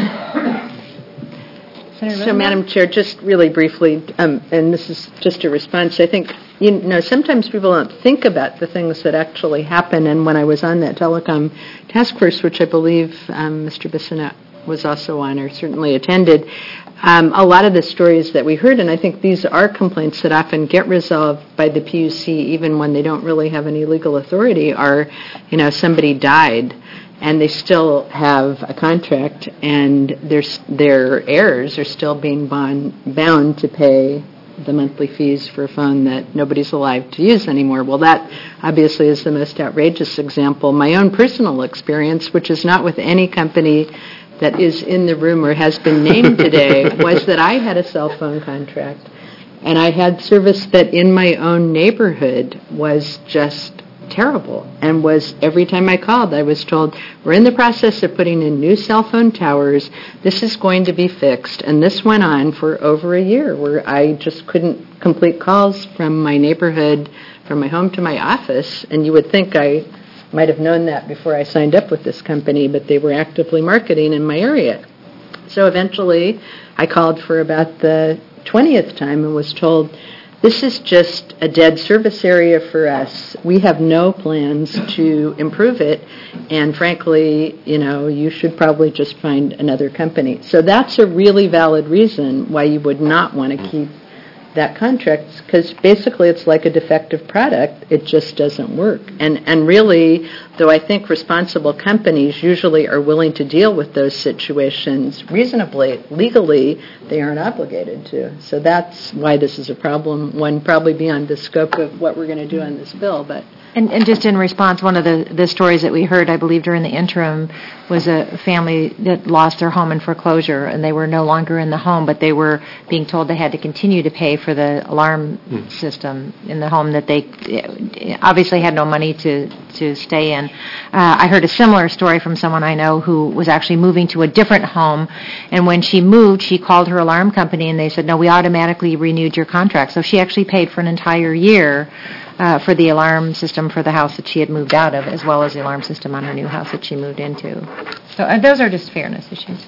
So, Madam Chair, just really briefly, um, and this is just a response, I think, you know, sometimes people don't think about the things that actually happen, and when I was on that telecom task force, which I believe um, Mister Bissonnette was also on or certainly attended, um, a lot of the stories that we heard, and I think these are complaints that often get resolved by the P U C even when they don't really have any legal authority, are, you know, somebody died and they still have a contract, and their their heirs are still being bond, bound to pay the monthly fees for a phone that nobody's alive to use anymore. Well, that obviously is the most outrageous example. My own personal experience, which is not with any company that is in the room or has been named today, was that I had a cell phone contract, and I had service that in my own neighborhood was just terrible, and was, every time I called, I was told, we're in the process of putting in new cell phone towers, this is going to be fixed, and this went on for over a year, where I just couldn't complete calls from my neighborhood, from my home to my office, and you would think I might have known that before I signed up with this company, but they were actively marketing in my area. So eventually, I called for about the twentieth time and was told, this is just a dead service area for us. We have no plans to improve it, and frankly, you know, you should probably just find another company. So that's a really valid reason why you would not want to keep that contract, because basically it's like a defective product. It just doesn't work. And and really, though I think responsible companies usually are willing to deal with those situations reasonably, legally, they aren't obligated to. So that's why this is a problem, one probably beyond the scope of what we're going to do on this bill. But And, and just in response, one of the, the stories that we heard, I believe, during the interim was a family that lost their home in foreclosure, and they were no longer in the home, but they were being told they had to continue to pay for the alarm mm. system in the home that they obviously had no money to, to stay in. Uh, I heard a similar story from someone I know who was actually moving to a different home, and when she moved, she called her alarm company, and they said, no, we automatically renewed your contract. So she actually paid for an entire year Uh, for the alarm system for the house that she had moved out of, as well as the alarm system on her new house that she moved into. So uh, those are just fairness issues.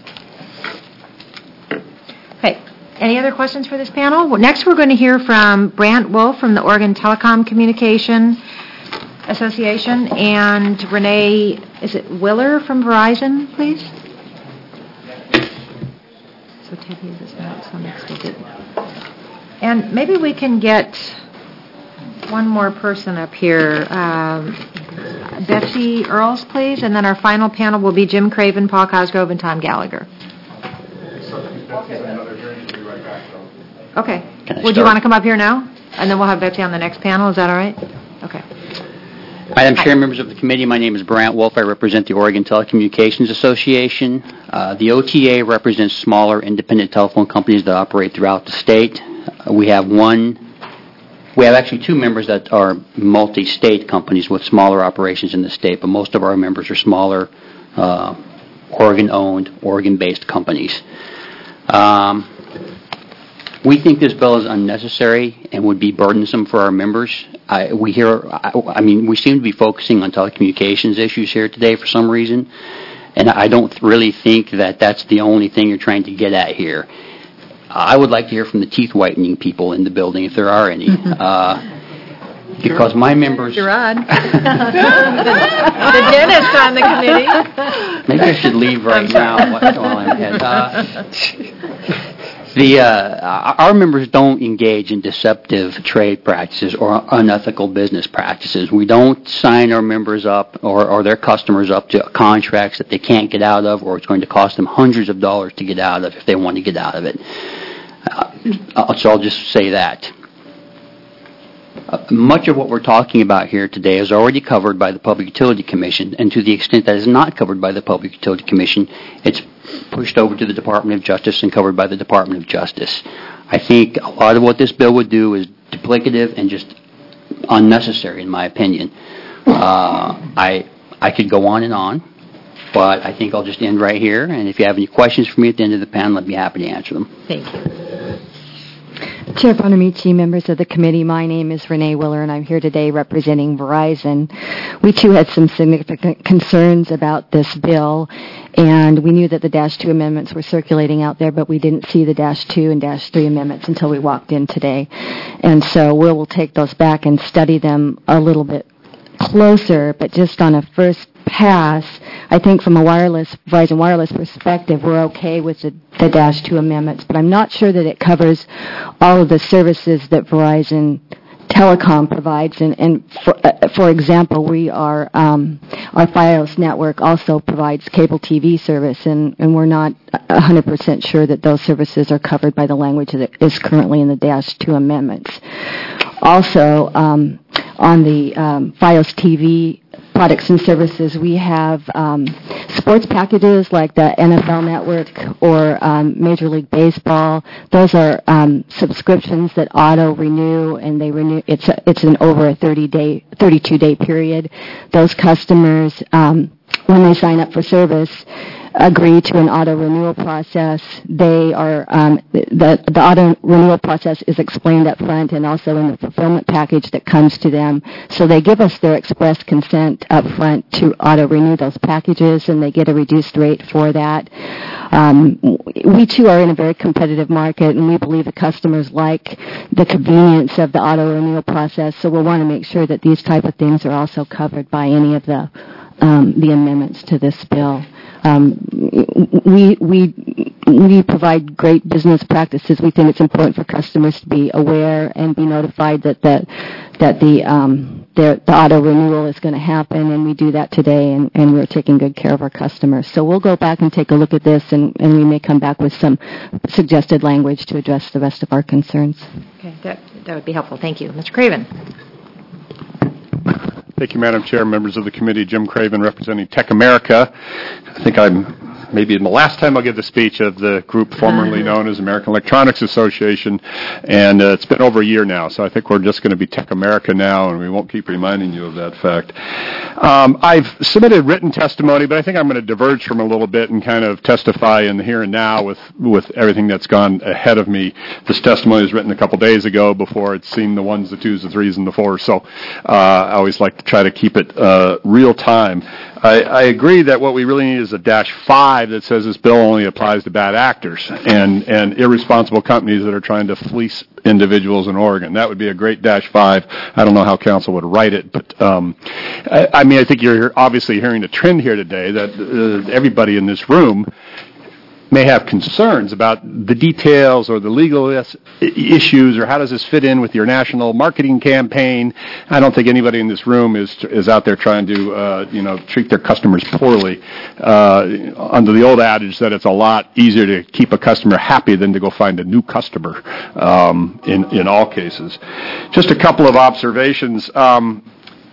Okay. Any other questions for this panel? Well, next we're going to hear from Brant Wolf from the Oregon Telecom Communication Association, and Renee, is it Willer from Verizon, please? So Ted uses that, so next we'll get. And maybe we can get one more person up here. Um, Betsy Earls, please, and then our final panel will be Jim Craven, Paul Cosgrove, and Tom Gallagher. Okay. Would you want to come up here now? And then we'll have Betsy on the next panel. Is that all right? Okay. Madam Chair, members of the committee, my name is Brant Wolf. I represent the Oregon Telecommunications Association. Uh, the O T A represents smaller independent telephone companies that operate throughout the state. Uh, we have one We have actually two members that are multi-state companies with smaller operations in the state, but most of our members are smaller, uh, Oregon-owned, Oregon-based companies. Um, we think this bill is unnecessary and would be burdensome for our members. I, we hear, I, I mean, we seem to be focusing on telecommunications issues here today for some reason, and I don't really think that that's the only thing you're trying to get at here. I would like to hear from the teeth whitening people in the building, if there are any, uh, because my members. Gerard, the dentist on the committee. Maybe I should leave right now while I'm ahead. Uh, the uh, our members don't engage in deceptive trade practices or unethical business practices. We don't sign our members up or, or their customers up to contracts that they can't get out of, or it's going to cost them hundreds of dollars to get out of if they want to get out of it. Uh, so I'll just say that. Uh, much of what we're talking about here today is already covered by the Public Utility Commission, and to the extent that is not covered by the Public Utility Commission, it's pushed over to the Department of Justice and covered by the Department of Justice. I think a lot of what this bill would do is duplicative and just unnecessary, in my opinion. Uh, I I could go on and on, but I think I'll just end right here. And if you have any questions for me at the end of the panel, I'd be happy to answer them. Thank you. Chair Bonamici, members of the committee, my name is Renee Willer, and I'm here today representing Verizon. We, too, had some significant concerns about this bill, and we knew that the Dash two amendments were circulating out there, but we didn't see the Dash two and Dash three amendments until we walked in today. And so we'll, we'll take those back and study them a little bit closer, but just on a first pass, I think from a wireless, Verizon Wireless perspective, we're okay with the, the Dash two amendments, but I'm not sure that it covers all of the services that Verizon Telecom provides. And, and for, uh, for example, we are, um, our Fios network also provides cable T V service, and, and we're not one hundred percent sure that those services are covered by the language that is currently in the Dash two amendments. Also, um, on the um, Fios T V products and services, we have um, sports packages like the N F L Network or um, Major League Baseball. Those are um, subscriptions that auto renew, and they renew. It's a, it's an over a thirty day, thirty-two day period. Those customers, um, when they sign up for service, agree to an auto renewal process. They are um, the the auto renewal process is explained up front and also in the fulfillment package that comes to them. So they give us their express consent up front to auto renew those packages, and they get a reduced rate for that. Um, we too are in a very competitive market, and we believe the customers like the convenience of the auto renewal process. So we'll want to make sure that these type of things are also covered by any of the um, the amendments to this bill. Um, we we we provide great business practices. We think it's important for customers to be aware and be notified that the that the um, their, the auto renewal is going to happen, and we do that today, and, and we're taking good care of our customers. So we'll go back and take a look at this, and, and we may come back with some suggested language to address the rest of our concerns. Okay, that that would be helpful. Thank you, Mister Craven. Thank you, Madam Chair, members of the committee. Jim Craven, representing Tech America. I think I'm maybe the last time I'll give the speech of the group formerly known as American Electronics Association, and uh, it's been over a year now, so I think we're just going to be Tech America now, and we won't keep reminding you of that fact. Um, I've submitted written testimony, but I think I'm going to diverge from a little bit and kind of testify in the here and now with, with everything that's gone ahead of me. This testimony was written a couple days ago before it's seen the ones, the twos, the threes, and the fours, so uh, I always like to try to keep it uh, real time. I, I agree that what we really need is a dash five that says this bill only applies to bad actors and, and irresponsible companies that are trying to fleece individuals in Oregon. That would be a great dash five. I don't know how council would write it, but um, I, I mean, I think you're obviously hearing a trend here today that uh, everybody in this room may have concerns about the details or the legal is- issues or how does this fit in with your national marketing campaign. I don't think anybody in this room is is out there trying to uh, you know treat their customers poorly. Uh, under the old adage that it's a lot easier to keep a customer happy than to go find a new customer um, in in all cases. Just a couple of observations. Um,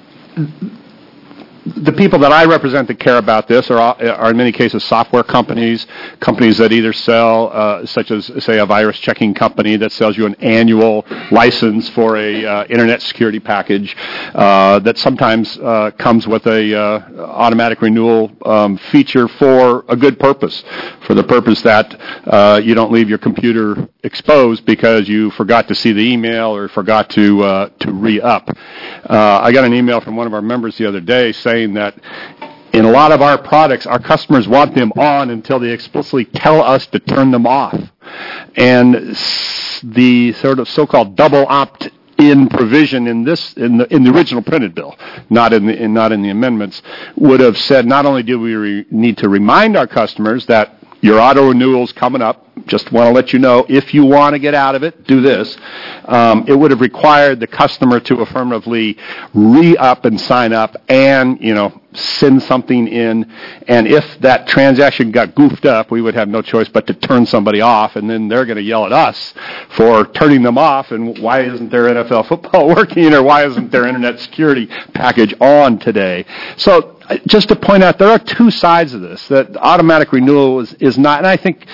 The people that I represent that care about this are, are in many cases software companies, companies that either sell, uh, such as, say, a virus checking company that sells you an annual license for a uh, internet security package uh, that sometimes uh, comes with a uh, automatic renewal um, feature for a good purpose, for the purpose that uh, you don't leave your computer exposed because you forgot to see the email or forgot to uh, to re-up. Uh, I got an email from one of our members the other day saying that in a lot of our products, our customers want them on until they explicitly tell us to turn them off. And the sort of so-called double opt-in provision in this, in the in the original printed bill, not in the in, not in the amendments, would have said not only do we re- need to remind our customers that your auto renewal's coming up. Just want to let you know, if you want to get out of it, do this. Um, it would have required the customer to affirmatively re-up and sign up and, you know, send something in. And if that transaction got goofed up, we would have no choice but to turn somebody off, and then they're going to yell at us for turning them off, and why isn't their N F L football working, or why isn't their internet security package on today? So just to point out, there are two sides of this, that automatic renewal is, is not, and I think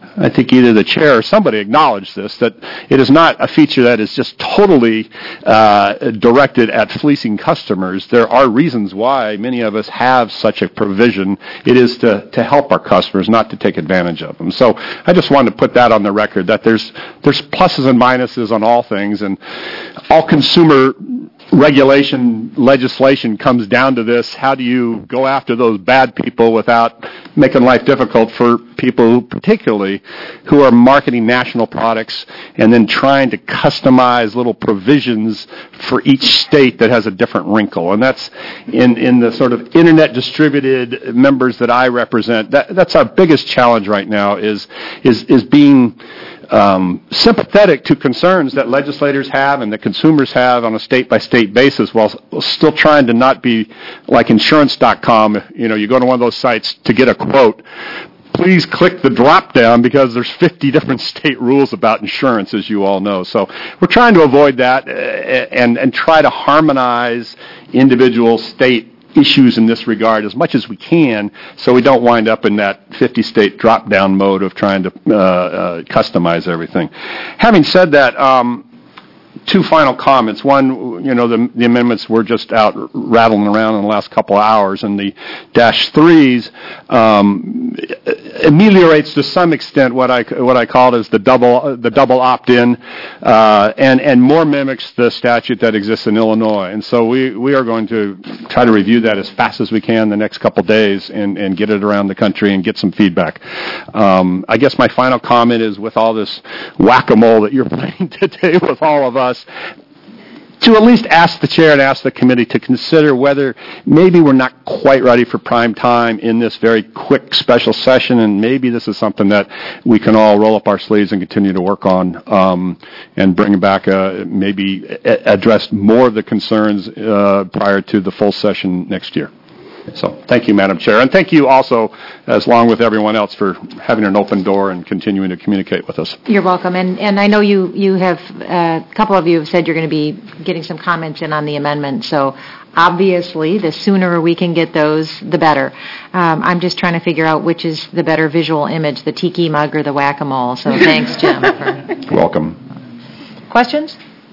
I think either the chair or somebody acknowledged this, that it is not a feature that is just totally uh, directed at fleecing customers. There are reasons why many of us have such a provision. It is to, to help our customers, not to take advantage of them. So I just wanted to put that on the record, that there's there's pluses and minuses on all things, and all consumer regulation legislation comes down to this: how do you go after those bad people without making life difficult for people who, particularly who are marketing national products and then trying to customize little provisions for each state that has a different wrinkle. And that's in, in the sort of internet distributed members that I represent. That, that's our biggest challenge right now, is is is being Um, sympathetic to concerns that legislators have and that consumers have on a state-by-state basis, while still trying to not be like insurance dot com. You know, you go to one of those sites to get a quote, please click the drop-down because there's fifty different state rules about insurance, as you all know. So we're trying to avoid that and, and try to harmonize individual state issues in this regard as much as we can, so we don't wind up in that fifty-state drop-down mode of trying to uh, uh, customize everything. Having said that, um, two final comments. One, you know, the, the amendments were just out rattling around in the last couple of hours, and the dash threes um, ameliorates to some extent what I what I called as the double the double opt-in, uh, and and more mimics the statute that exists in Illinois. And so we we are going to try to review that as fast as we can the next couple days and and get it around the country and get some feedback. Um, I guess my final comment is, with all this whack-a-mole that you're playing today with all of us, to at least ask the chair and ask the committee to consider whether maybe we're not quite ready for prime time in this very quick special session, and maybe this is something that we can all roll up our sleeves and continue to work on, um, and bring back, uh, maybe a- address more of the concerns uh, prior to the full session next year. So thank you, Madam Chair, and thank you also, as along with everyone else, for having an open door and continuing to communicate with us. You're welcome. And and I know you, you have, uh, a couple of you have said you're going to be getting some comments in on the amendment. So obviously, the sooner we can get those, the better. Um, I'm just trying to figure out which is the better visual image, the tiki mug or the whack-a-mole. So thanks, Jim. For Welcome. questions?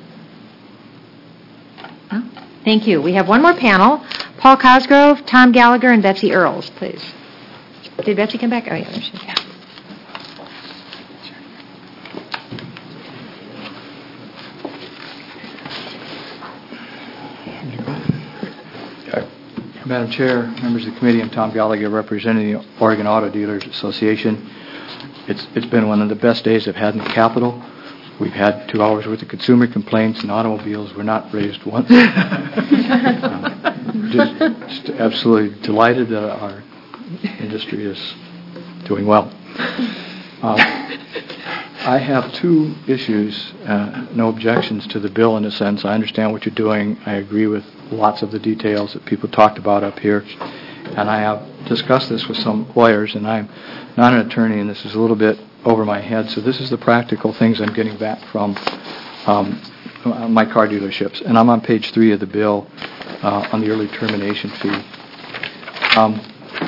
No? Thank you. We have one more panel. Paul Cosgrove, Tom Gallagher, and Betsy Earls, please. Did Betsy come back? Oh, yeah, there she is. Yeah. Madam Chair, members of the committee, I'm Tom Gallagher, representing the Oregon Auto Dealers Association. It's It's been one of the best days I've had in the Capitol. We've had two hours worth of consumer complaints, and automobiles were not raised once. um, just, just absolutely delighted that our industry is doing well. Um, I have two issues, uh, no objections to the bill in a sense. I understand what you're doing. I agree with lots of the details that people talked about up here. And I have discussed this with some lawyers, and I'm not an attorney, and this is a little bit over my head. So this is the practical things I'm getting back from um, my car dealerships. And I'm on page three of the bill uh, on the early termination fee. Um,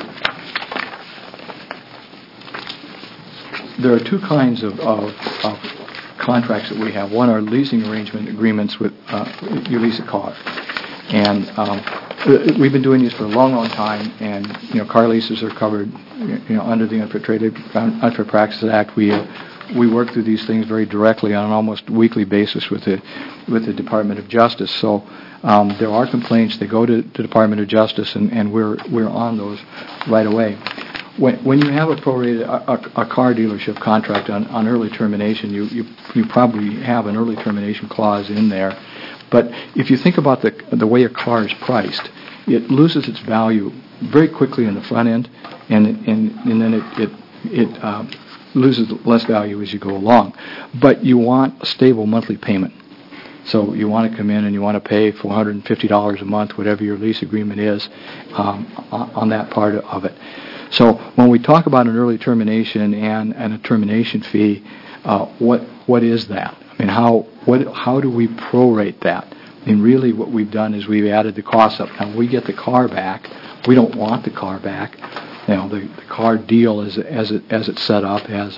there are two kinds of, of, of contracts that we have. One are leasing arrangement agreements with, uh, you lease a car. And um, we've been doing these for a long, long time, and you know, car leases are covered, you know, under the Unfair Trade Unfair Practices Act. We uh, we work through these things very directly on an almost weekly basis with the with the Department of Justice. So um, there are complaints that go to the Department of Justice, and, and we're we're on those right away. When when you have a prorated a, a, a car dealership contract on, on early termination, you, you you probably have an early termination clause in there. But if you think about the the way a car is priced, it loses its value very quickly in the front end, and and and then it it it uh, loses less value as you go along. But you want a stable monthly payment, so you want to come in and you want to pay four hundred fifty dollars a month, whatever your lease agreement is, um, on that part of it. So when we talk about an early termination and, and a termination fee, uh, what what is that? I mean, how what how do we prorate that? I mean, really, what we've done is we've added the cost up. Now, we get the car back. We don't want the car back. You know, the, the car deal as as it as it's set up has a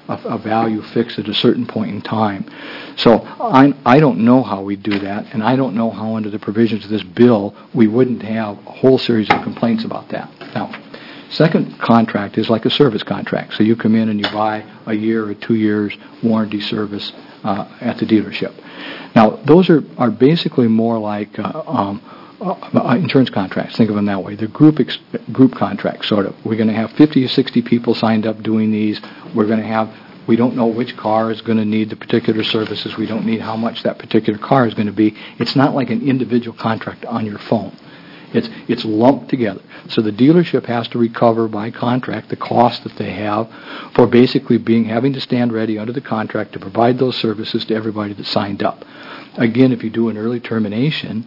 a, a value fixed at a certain point in time. So I, I don't know how we do that, and I don't know how under the provisions of this bill we wouldn't have a whole series of complaints about that. Now, second contract is like a service contract. So you come in and you buy a year or two years warranty service uh, at the dealership. Now, those are, are basically more like uh, um, uh, insurance contracts. Think of them that way. They're group ex- group contracts, sort of. We're going to have fifty or sixty people signed up doing these. We're going to have, we don't know which car is going to need the particular services. We don't need how much that particular car is going to be. It's not like an individual contract on your phone. It's it's lumped together. So the dealership has to recover by contract the cost that they have for basically being having to stand ready under the contract to provide those services to everybody that signed up. Again, if you do an early termination,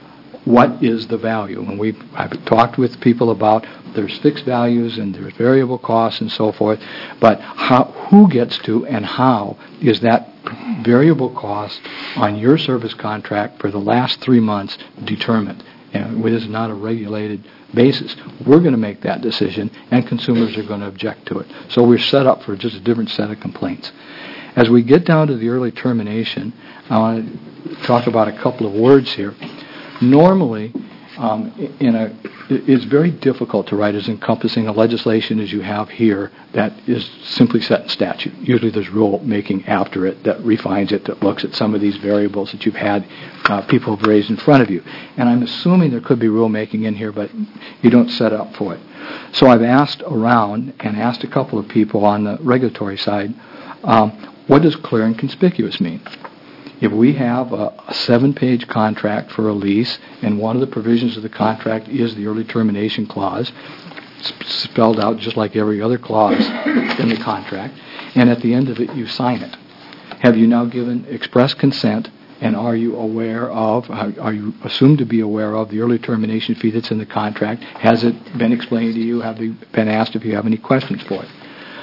what is the value? And we've I've talked with people about there's fixed values and there's variable costs and so forth, but how who gets to and how is that variable cost on your service contract for the last three months determined? And it is not a regulated basis. We're going to make that decision, and consumers are going to object to it. So we're set up for just a different set of complaints. As we get down to the early termination, I want to talk about a couple of words here. Normally, um, in a, it's very difficult to write as encompassing a legislation as you have here that is simply set in statute. Usually there's rule-making after it that refines it, that looks at some of these variables that you've had uh, people have raised in front of you. And I'm assuming there could be rule-making in here, but you don't set up for it. So I've asked around and asked a couple of people on the regulatory side, um, what does clear and conspicuous mean? If we have a, a seven-page contract for a lease, and one of the provisions of the contract is the early termination clause, sp- spelled out just like every other clause in the contract, and at the end of it you sign it, have you now given express consent, and are you aware of, are you assumed to be aware of the early termination fee that's in the contract? Has it been explained to you? Have you been asked if you have any questions for it?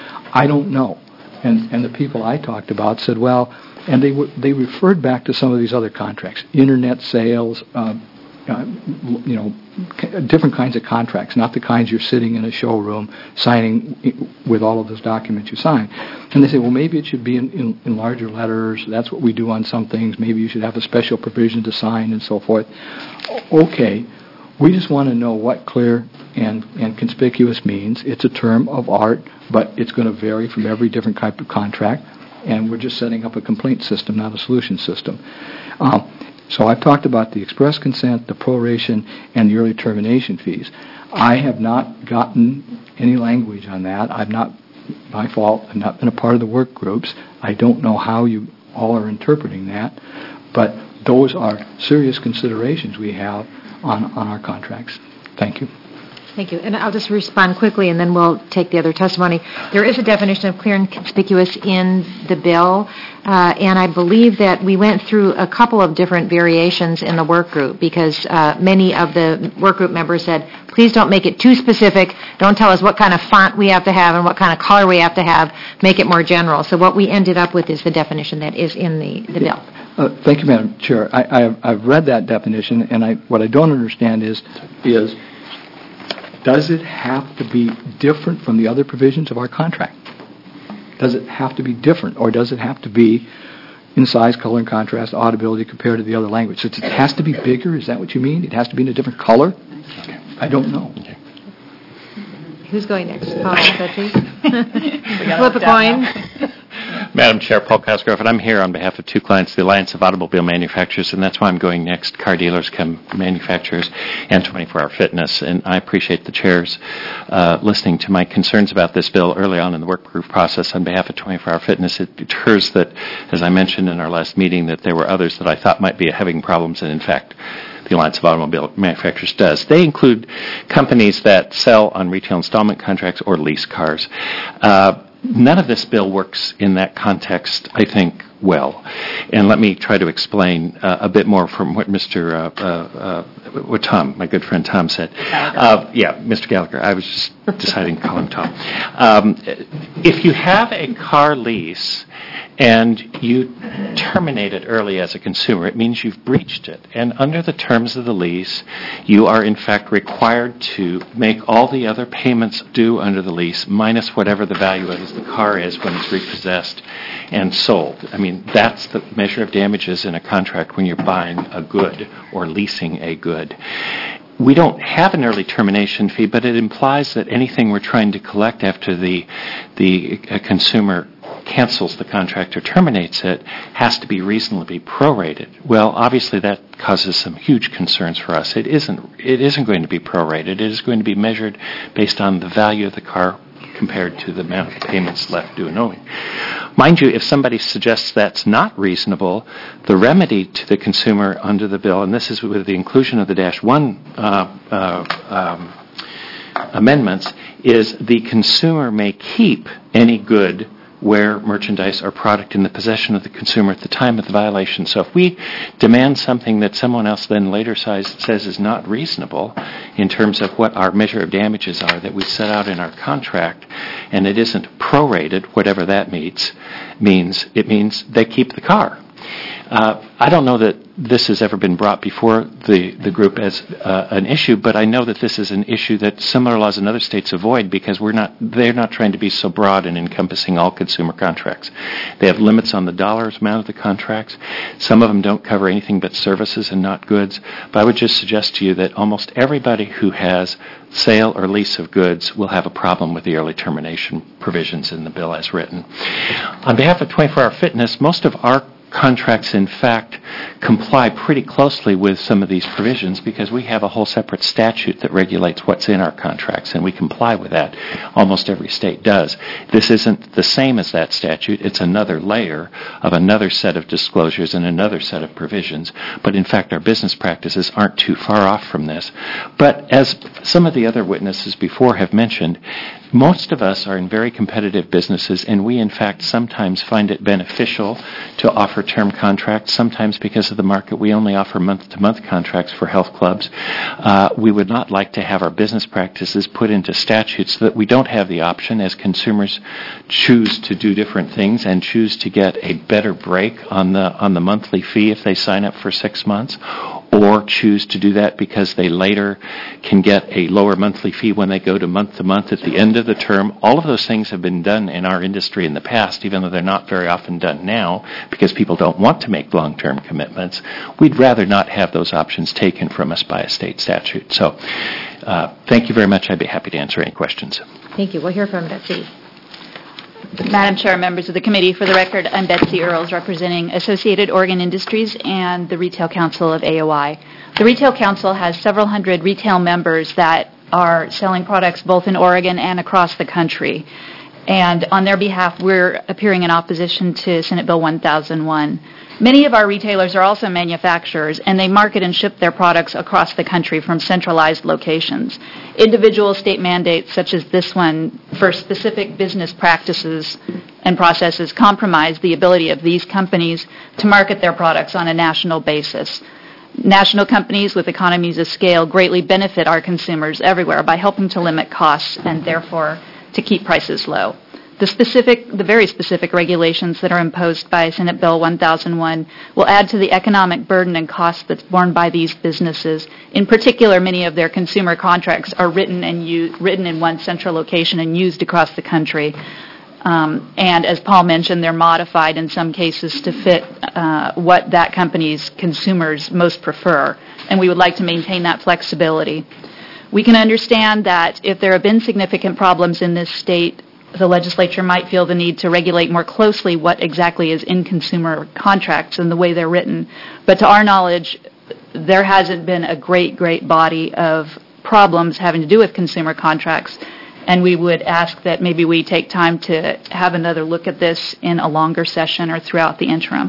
I don't know. And, and the people I talked about said, well, and they w- they referred back to some of these other contracts, internet sales, uh, uh, you know, c- different kinds of contracts, not the kinds you're sitting in a showroom signing I- with all of those documents you sign. And they say, well, maybe it should be in, in, in larger letters. That's what we do on some things. Maybe you should have a special provision to sign and so forth. O- okay, we just want to know what clear and, and conspicuous means. It's a term of art, but it's going to vary from every different type of contract. And we're just setting up a complaint system, not a solution system. Um, so I've talked about the express consent, the proration, and the early termination fees. I have not gotten any language on that. I've not, my fault, I've not been a part of the work groups. I don't know how you all are interpreting that, but those are serious considerations we have on, on our contracts. Thank you. Thank you. And I'll just respond quickly, and then we'll take the other testimony. There is a definition of clear and conspicuous in the bill, uh, and I believe that we went through a couple of different variations in the work group because uh, many of the work group members said, please don't make it too specific. Don't tell us what kind of font we have to have and what kind of color we have to have. Make it more general. So what we ended up with is the definition that is in the, the bill. Uh, thank you, Madam Chair. I, I, I've read that definition, and I, what I don't understand is is does it have to be different from the other provisions of our contract? Does it have to be different, or does it have to be in size, color, and contrast, audibility compared to the other language? So it has to be bigger? Is that what you mean? It has to be in a different color? Okay. I don't know. Okay. Who's going next? Paul, please. Flip a coin. Madam Chair, Paul Cosgrove, and I'm here on behalf of two clients, the Alliance of Automobile Manufacturers, and that's why I'm going next, car dealers, come manufacturers, and twenty-four hour Fitness. And I appreciate the Chair's uh, listening to my concerns about this bill early on in the work group process on behalf of twenty-four hour Fitness. It occurs that, as I mentioned in our last meeting, that there were others that I thought might be having problems, and in fact, the Alliance of Automobile Manufacturers does. They include companies that sell on retail installment contracts or lease cars. Uh, None of this bill works in that context, I think, well. And let me try to explain uh, a bit more from what Mister Uh, uh, uh, what Tom, my good friend Tom, said. Uh, yeah, Mister Gallagher. I was just deciding to call him Tom. Um, if you have a car lease and you terminate it early as a consumer, it means you've breached it. And under the terms of the lease, you are in fact required to make all the other payments due under the lease minus whatever the value of the car is when it's repossessed and sold. I mean, that's the measure of damages in a contract when you're buying a good or leasing a good. We don't have an early termination fee, but it implies that anything we're trying to collect after the the uh, consumer cancels the contract or terminates it has to be reasonably prorated. Well, obviously that causes some huge concerns for us. It isn't it isn't going to be prorated. It is going to be measured based on the value of the car compared to the amount of payments left due and owing. Mind you, if somebody suggests that's not reasonable, the remedy to the consumer under the bill, and this is with the inclusion of the Dash one uh, uh, um, amendments, is the consumer may keep any good where merchandise or product in the possession of the consumer at the time of the violation. So if we demand something that someone else then later says, says is not reasonable in terms of what our measure of damages are that we set out in our contract, and it isn't prorated, whatever that means, means it means they keep the car. Uh, I don't know that this has ever been brought before the, the group as uh, an issue, but I know that this is an issue that similar laws in other states avoid because we're not they're not trying to be so broad and encompassing all consumer contracts. They have limits on the dollars amount of the contracts. Some of them don't cover anything but services and not goods. But I would just suggest to you that almost everybody who has sale or lease of goods will have a problem with the early termination provisions in the bill as written. On behalf of twenty-four hour Fitness, most of our contracts, in fact, comply pretty closely with some of these provisions because we have a whole separate statute that regulates what's in our contracts, and we comply with that. Almost every state does. This isn't the same as that statute. It's another layer of another set of disclosures and another set of provisions. But, in fact, our business practices aren't too far off from this. But as some of the other witnesses before have mentioned, most of us are in very competitive businesses, and we, in fact, sometimes find it beneficial to offer term contracts. Sometimes, because of the market, we only offer month-to-month contracts for health clubs. Uh, we would not like to have our business practices put into statutes so that we don't have the option, as consumers choose to do different things and choose to get a better break on the on the monthly fee if they sign up for six months, or choose to do that because they later can get a lower monthly fee when they go to month-to-month at the end of the term. All of those things have been done in our industry in the past, even though they're not very often done now because people don't want to make long-term commitments. We'd rather not have those options taken from us by a state statute. So uh, thank you very much. I'd be happy to answer any questions. Thank you. We'll hear from Betsy. Madam Chair, members of the committee, for the record, I'm Betsy Earls, representing Associated Oregon Industries and the Retail Council of A O I. The Retail Council has several hundred retail members that are selling products both in Oregon and across the country. And on their behalf, we're appearing in opposition to Senate Bill one thousand one. Many of our retailers are also manufacturers, and they market and ship their products across the country from centralized locations. Individual state mandates, such as this one, for specific business practices and processes compromise the ability of these companies to market their products on a national basis. National companies with economies of scale greatly benefit our consumers everywhere by helping to limit costs and therefore to keep prices low. The specific, the very specific regulations that are imposed by Senate Bill one thousand one will add to the economic burden and cost that's borne by these businesses. In particular, many of their consumer contracts are written and u- written in one central location and used across the country. Um, and as Paul mentioned, they're modified in some cases to fit uh, what that company's consumers most prefer. And we would like to maintain that flexibility. We can understand that if there have been significant problems in this state, the legislature might feel the need to regulate more closely what exactly is in consumer contracts and the way they're written. But to our knowledge, there hasn't been a great, great body of problems having to do with consumer contracts. And we would ask that maybe we take time to have another look at this in a longer session or throughout the interim.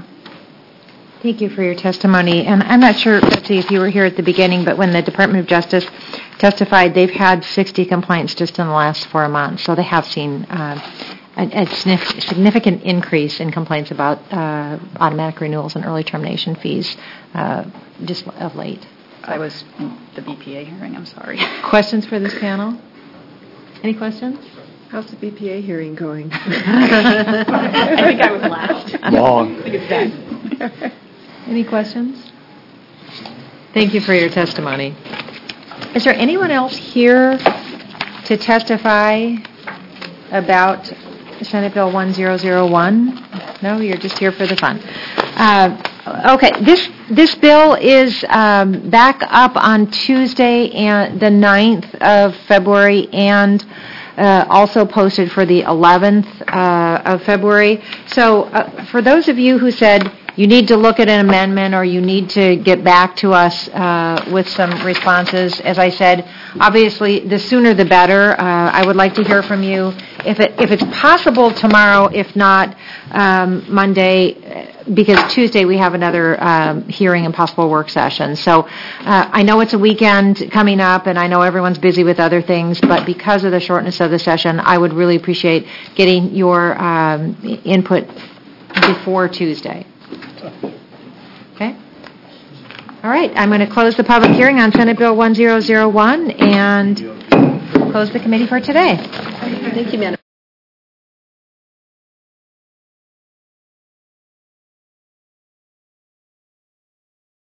Thank you for your testimony. And I'm not sure, Betsy, if you were here at the beginning, but when the Department of Justice testified, they've had sixty complaints just in the last four months. So they have seen uh, a, a significant increase in complaints about uh, automatic renewals and early termination fees uh, just of late. I was in the B P A hearing. I'm sorry. Questions for this panel? Any questions? How's the B P A hearing going? I think I was last. Long. I think it's done. Any questions? Thank you for your testimony. Is there anyone else here to testify about Senate Bill one thousand one? No, you're just here for the fun. Uh, okay, this this bill is um, back up on Tuesday, and the ninth of February, and uh, also posted for the eleventh uh, of February. So, uh, for those of you who said you need to look at an amendment or you need to get back to us uh, with some responses, as I said, obviously the sooner the better. Uh, I would like to hear from you. If it if it's possible tomorrow, if not um, Monday, because Tuesday we have another um, hearing and possible work session. So uh, I know it's a weekend coming up, and I know everyone's busy with other things, but because of the shortness of the session, I would really appreciate getting your um, input before Tuesday. Okay? All right, I'm going to close the public hearing on Senate Bill one thousand one and close the committee for today. Thank you, Madam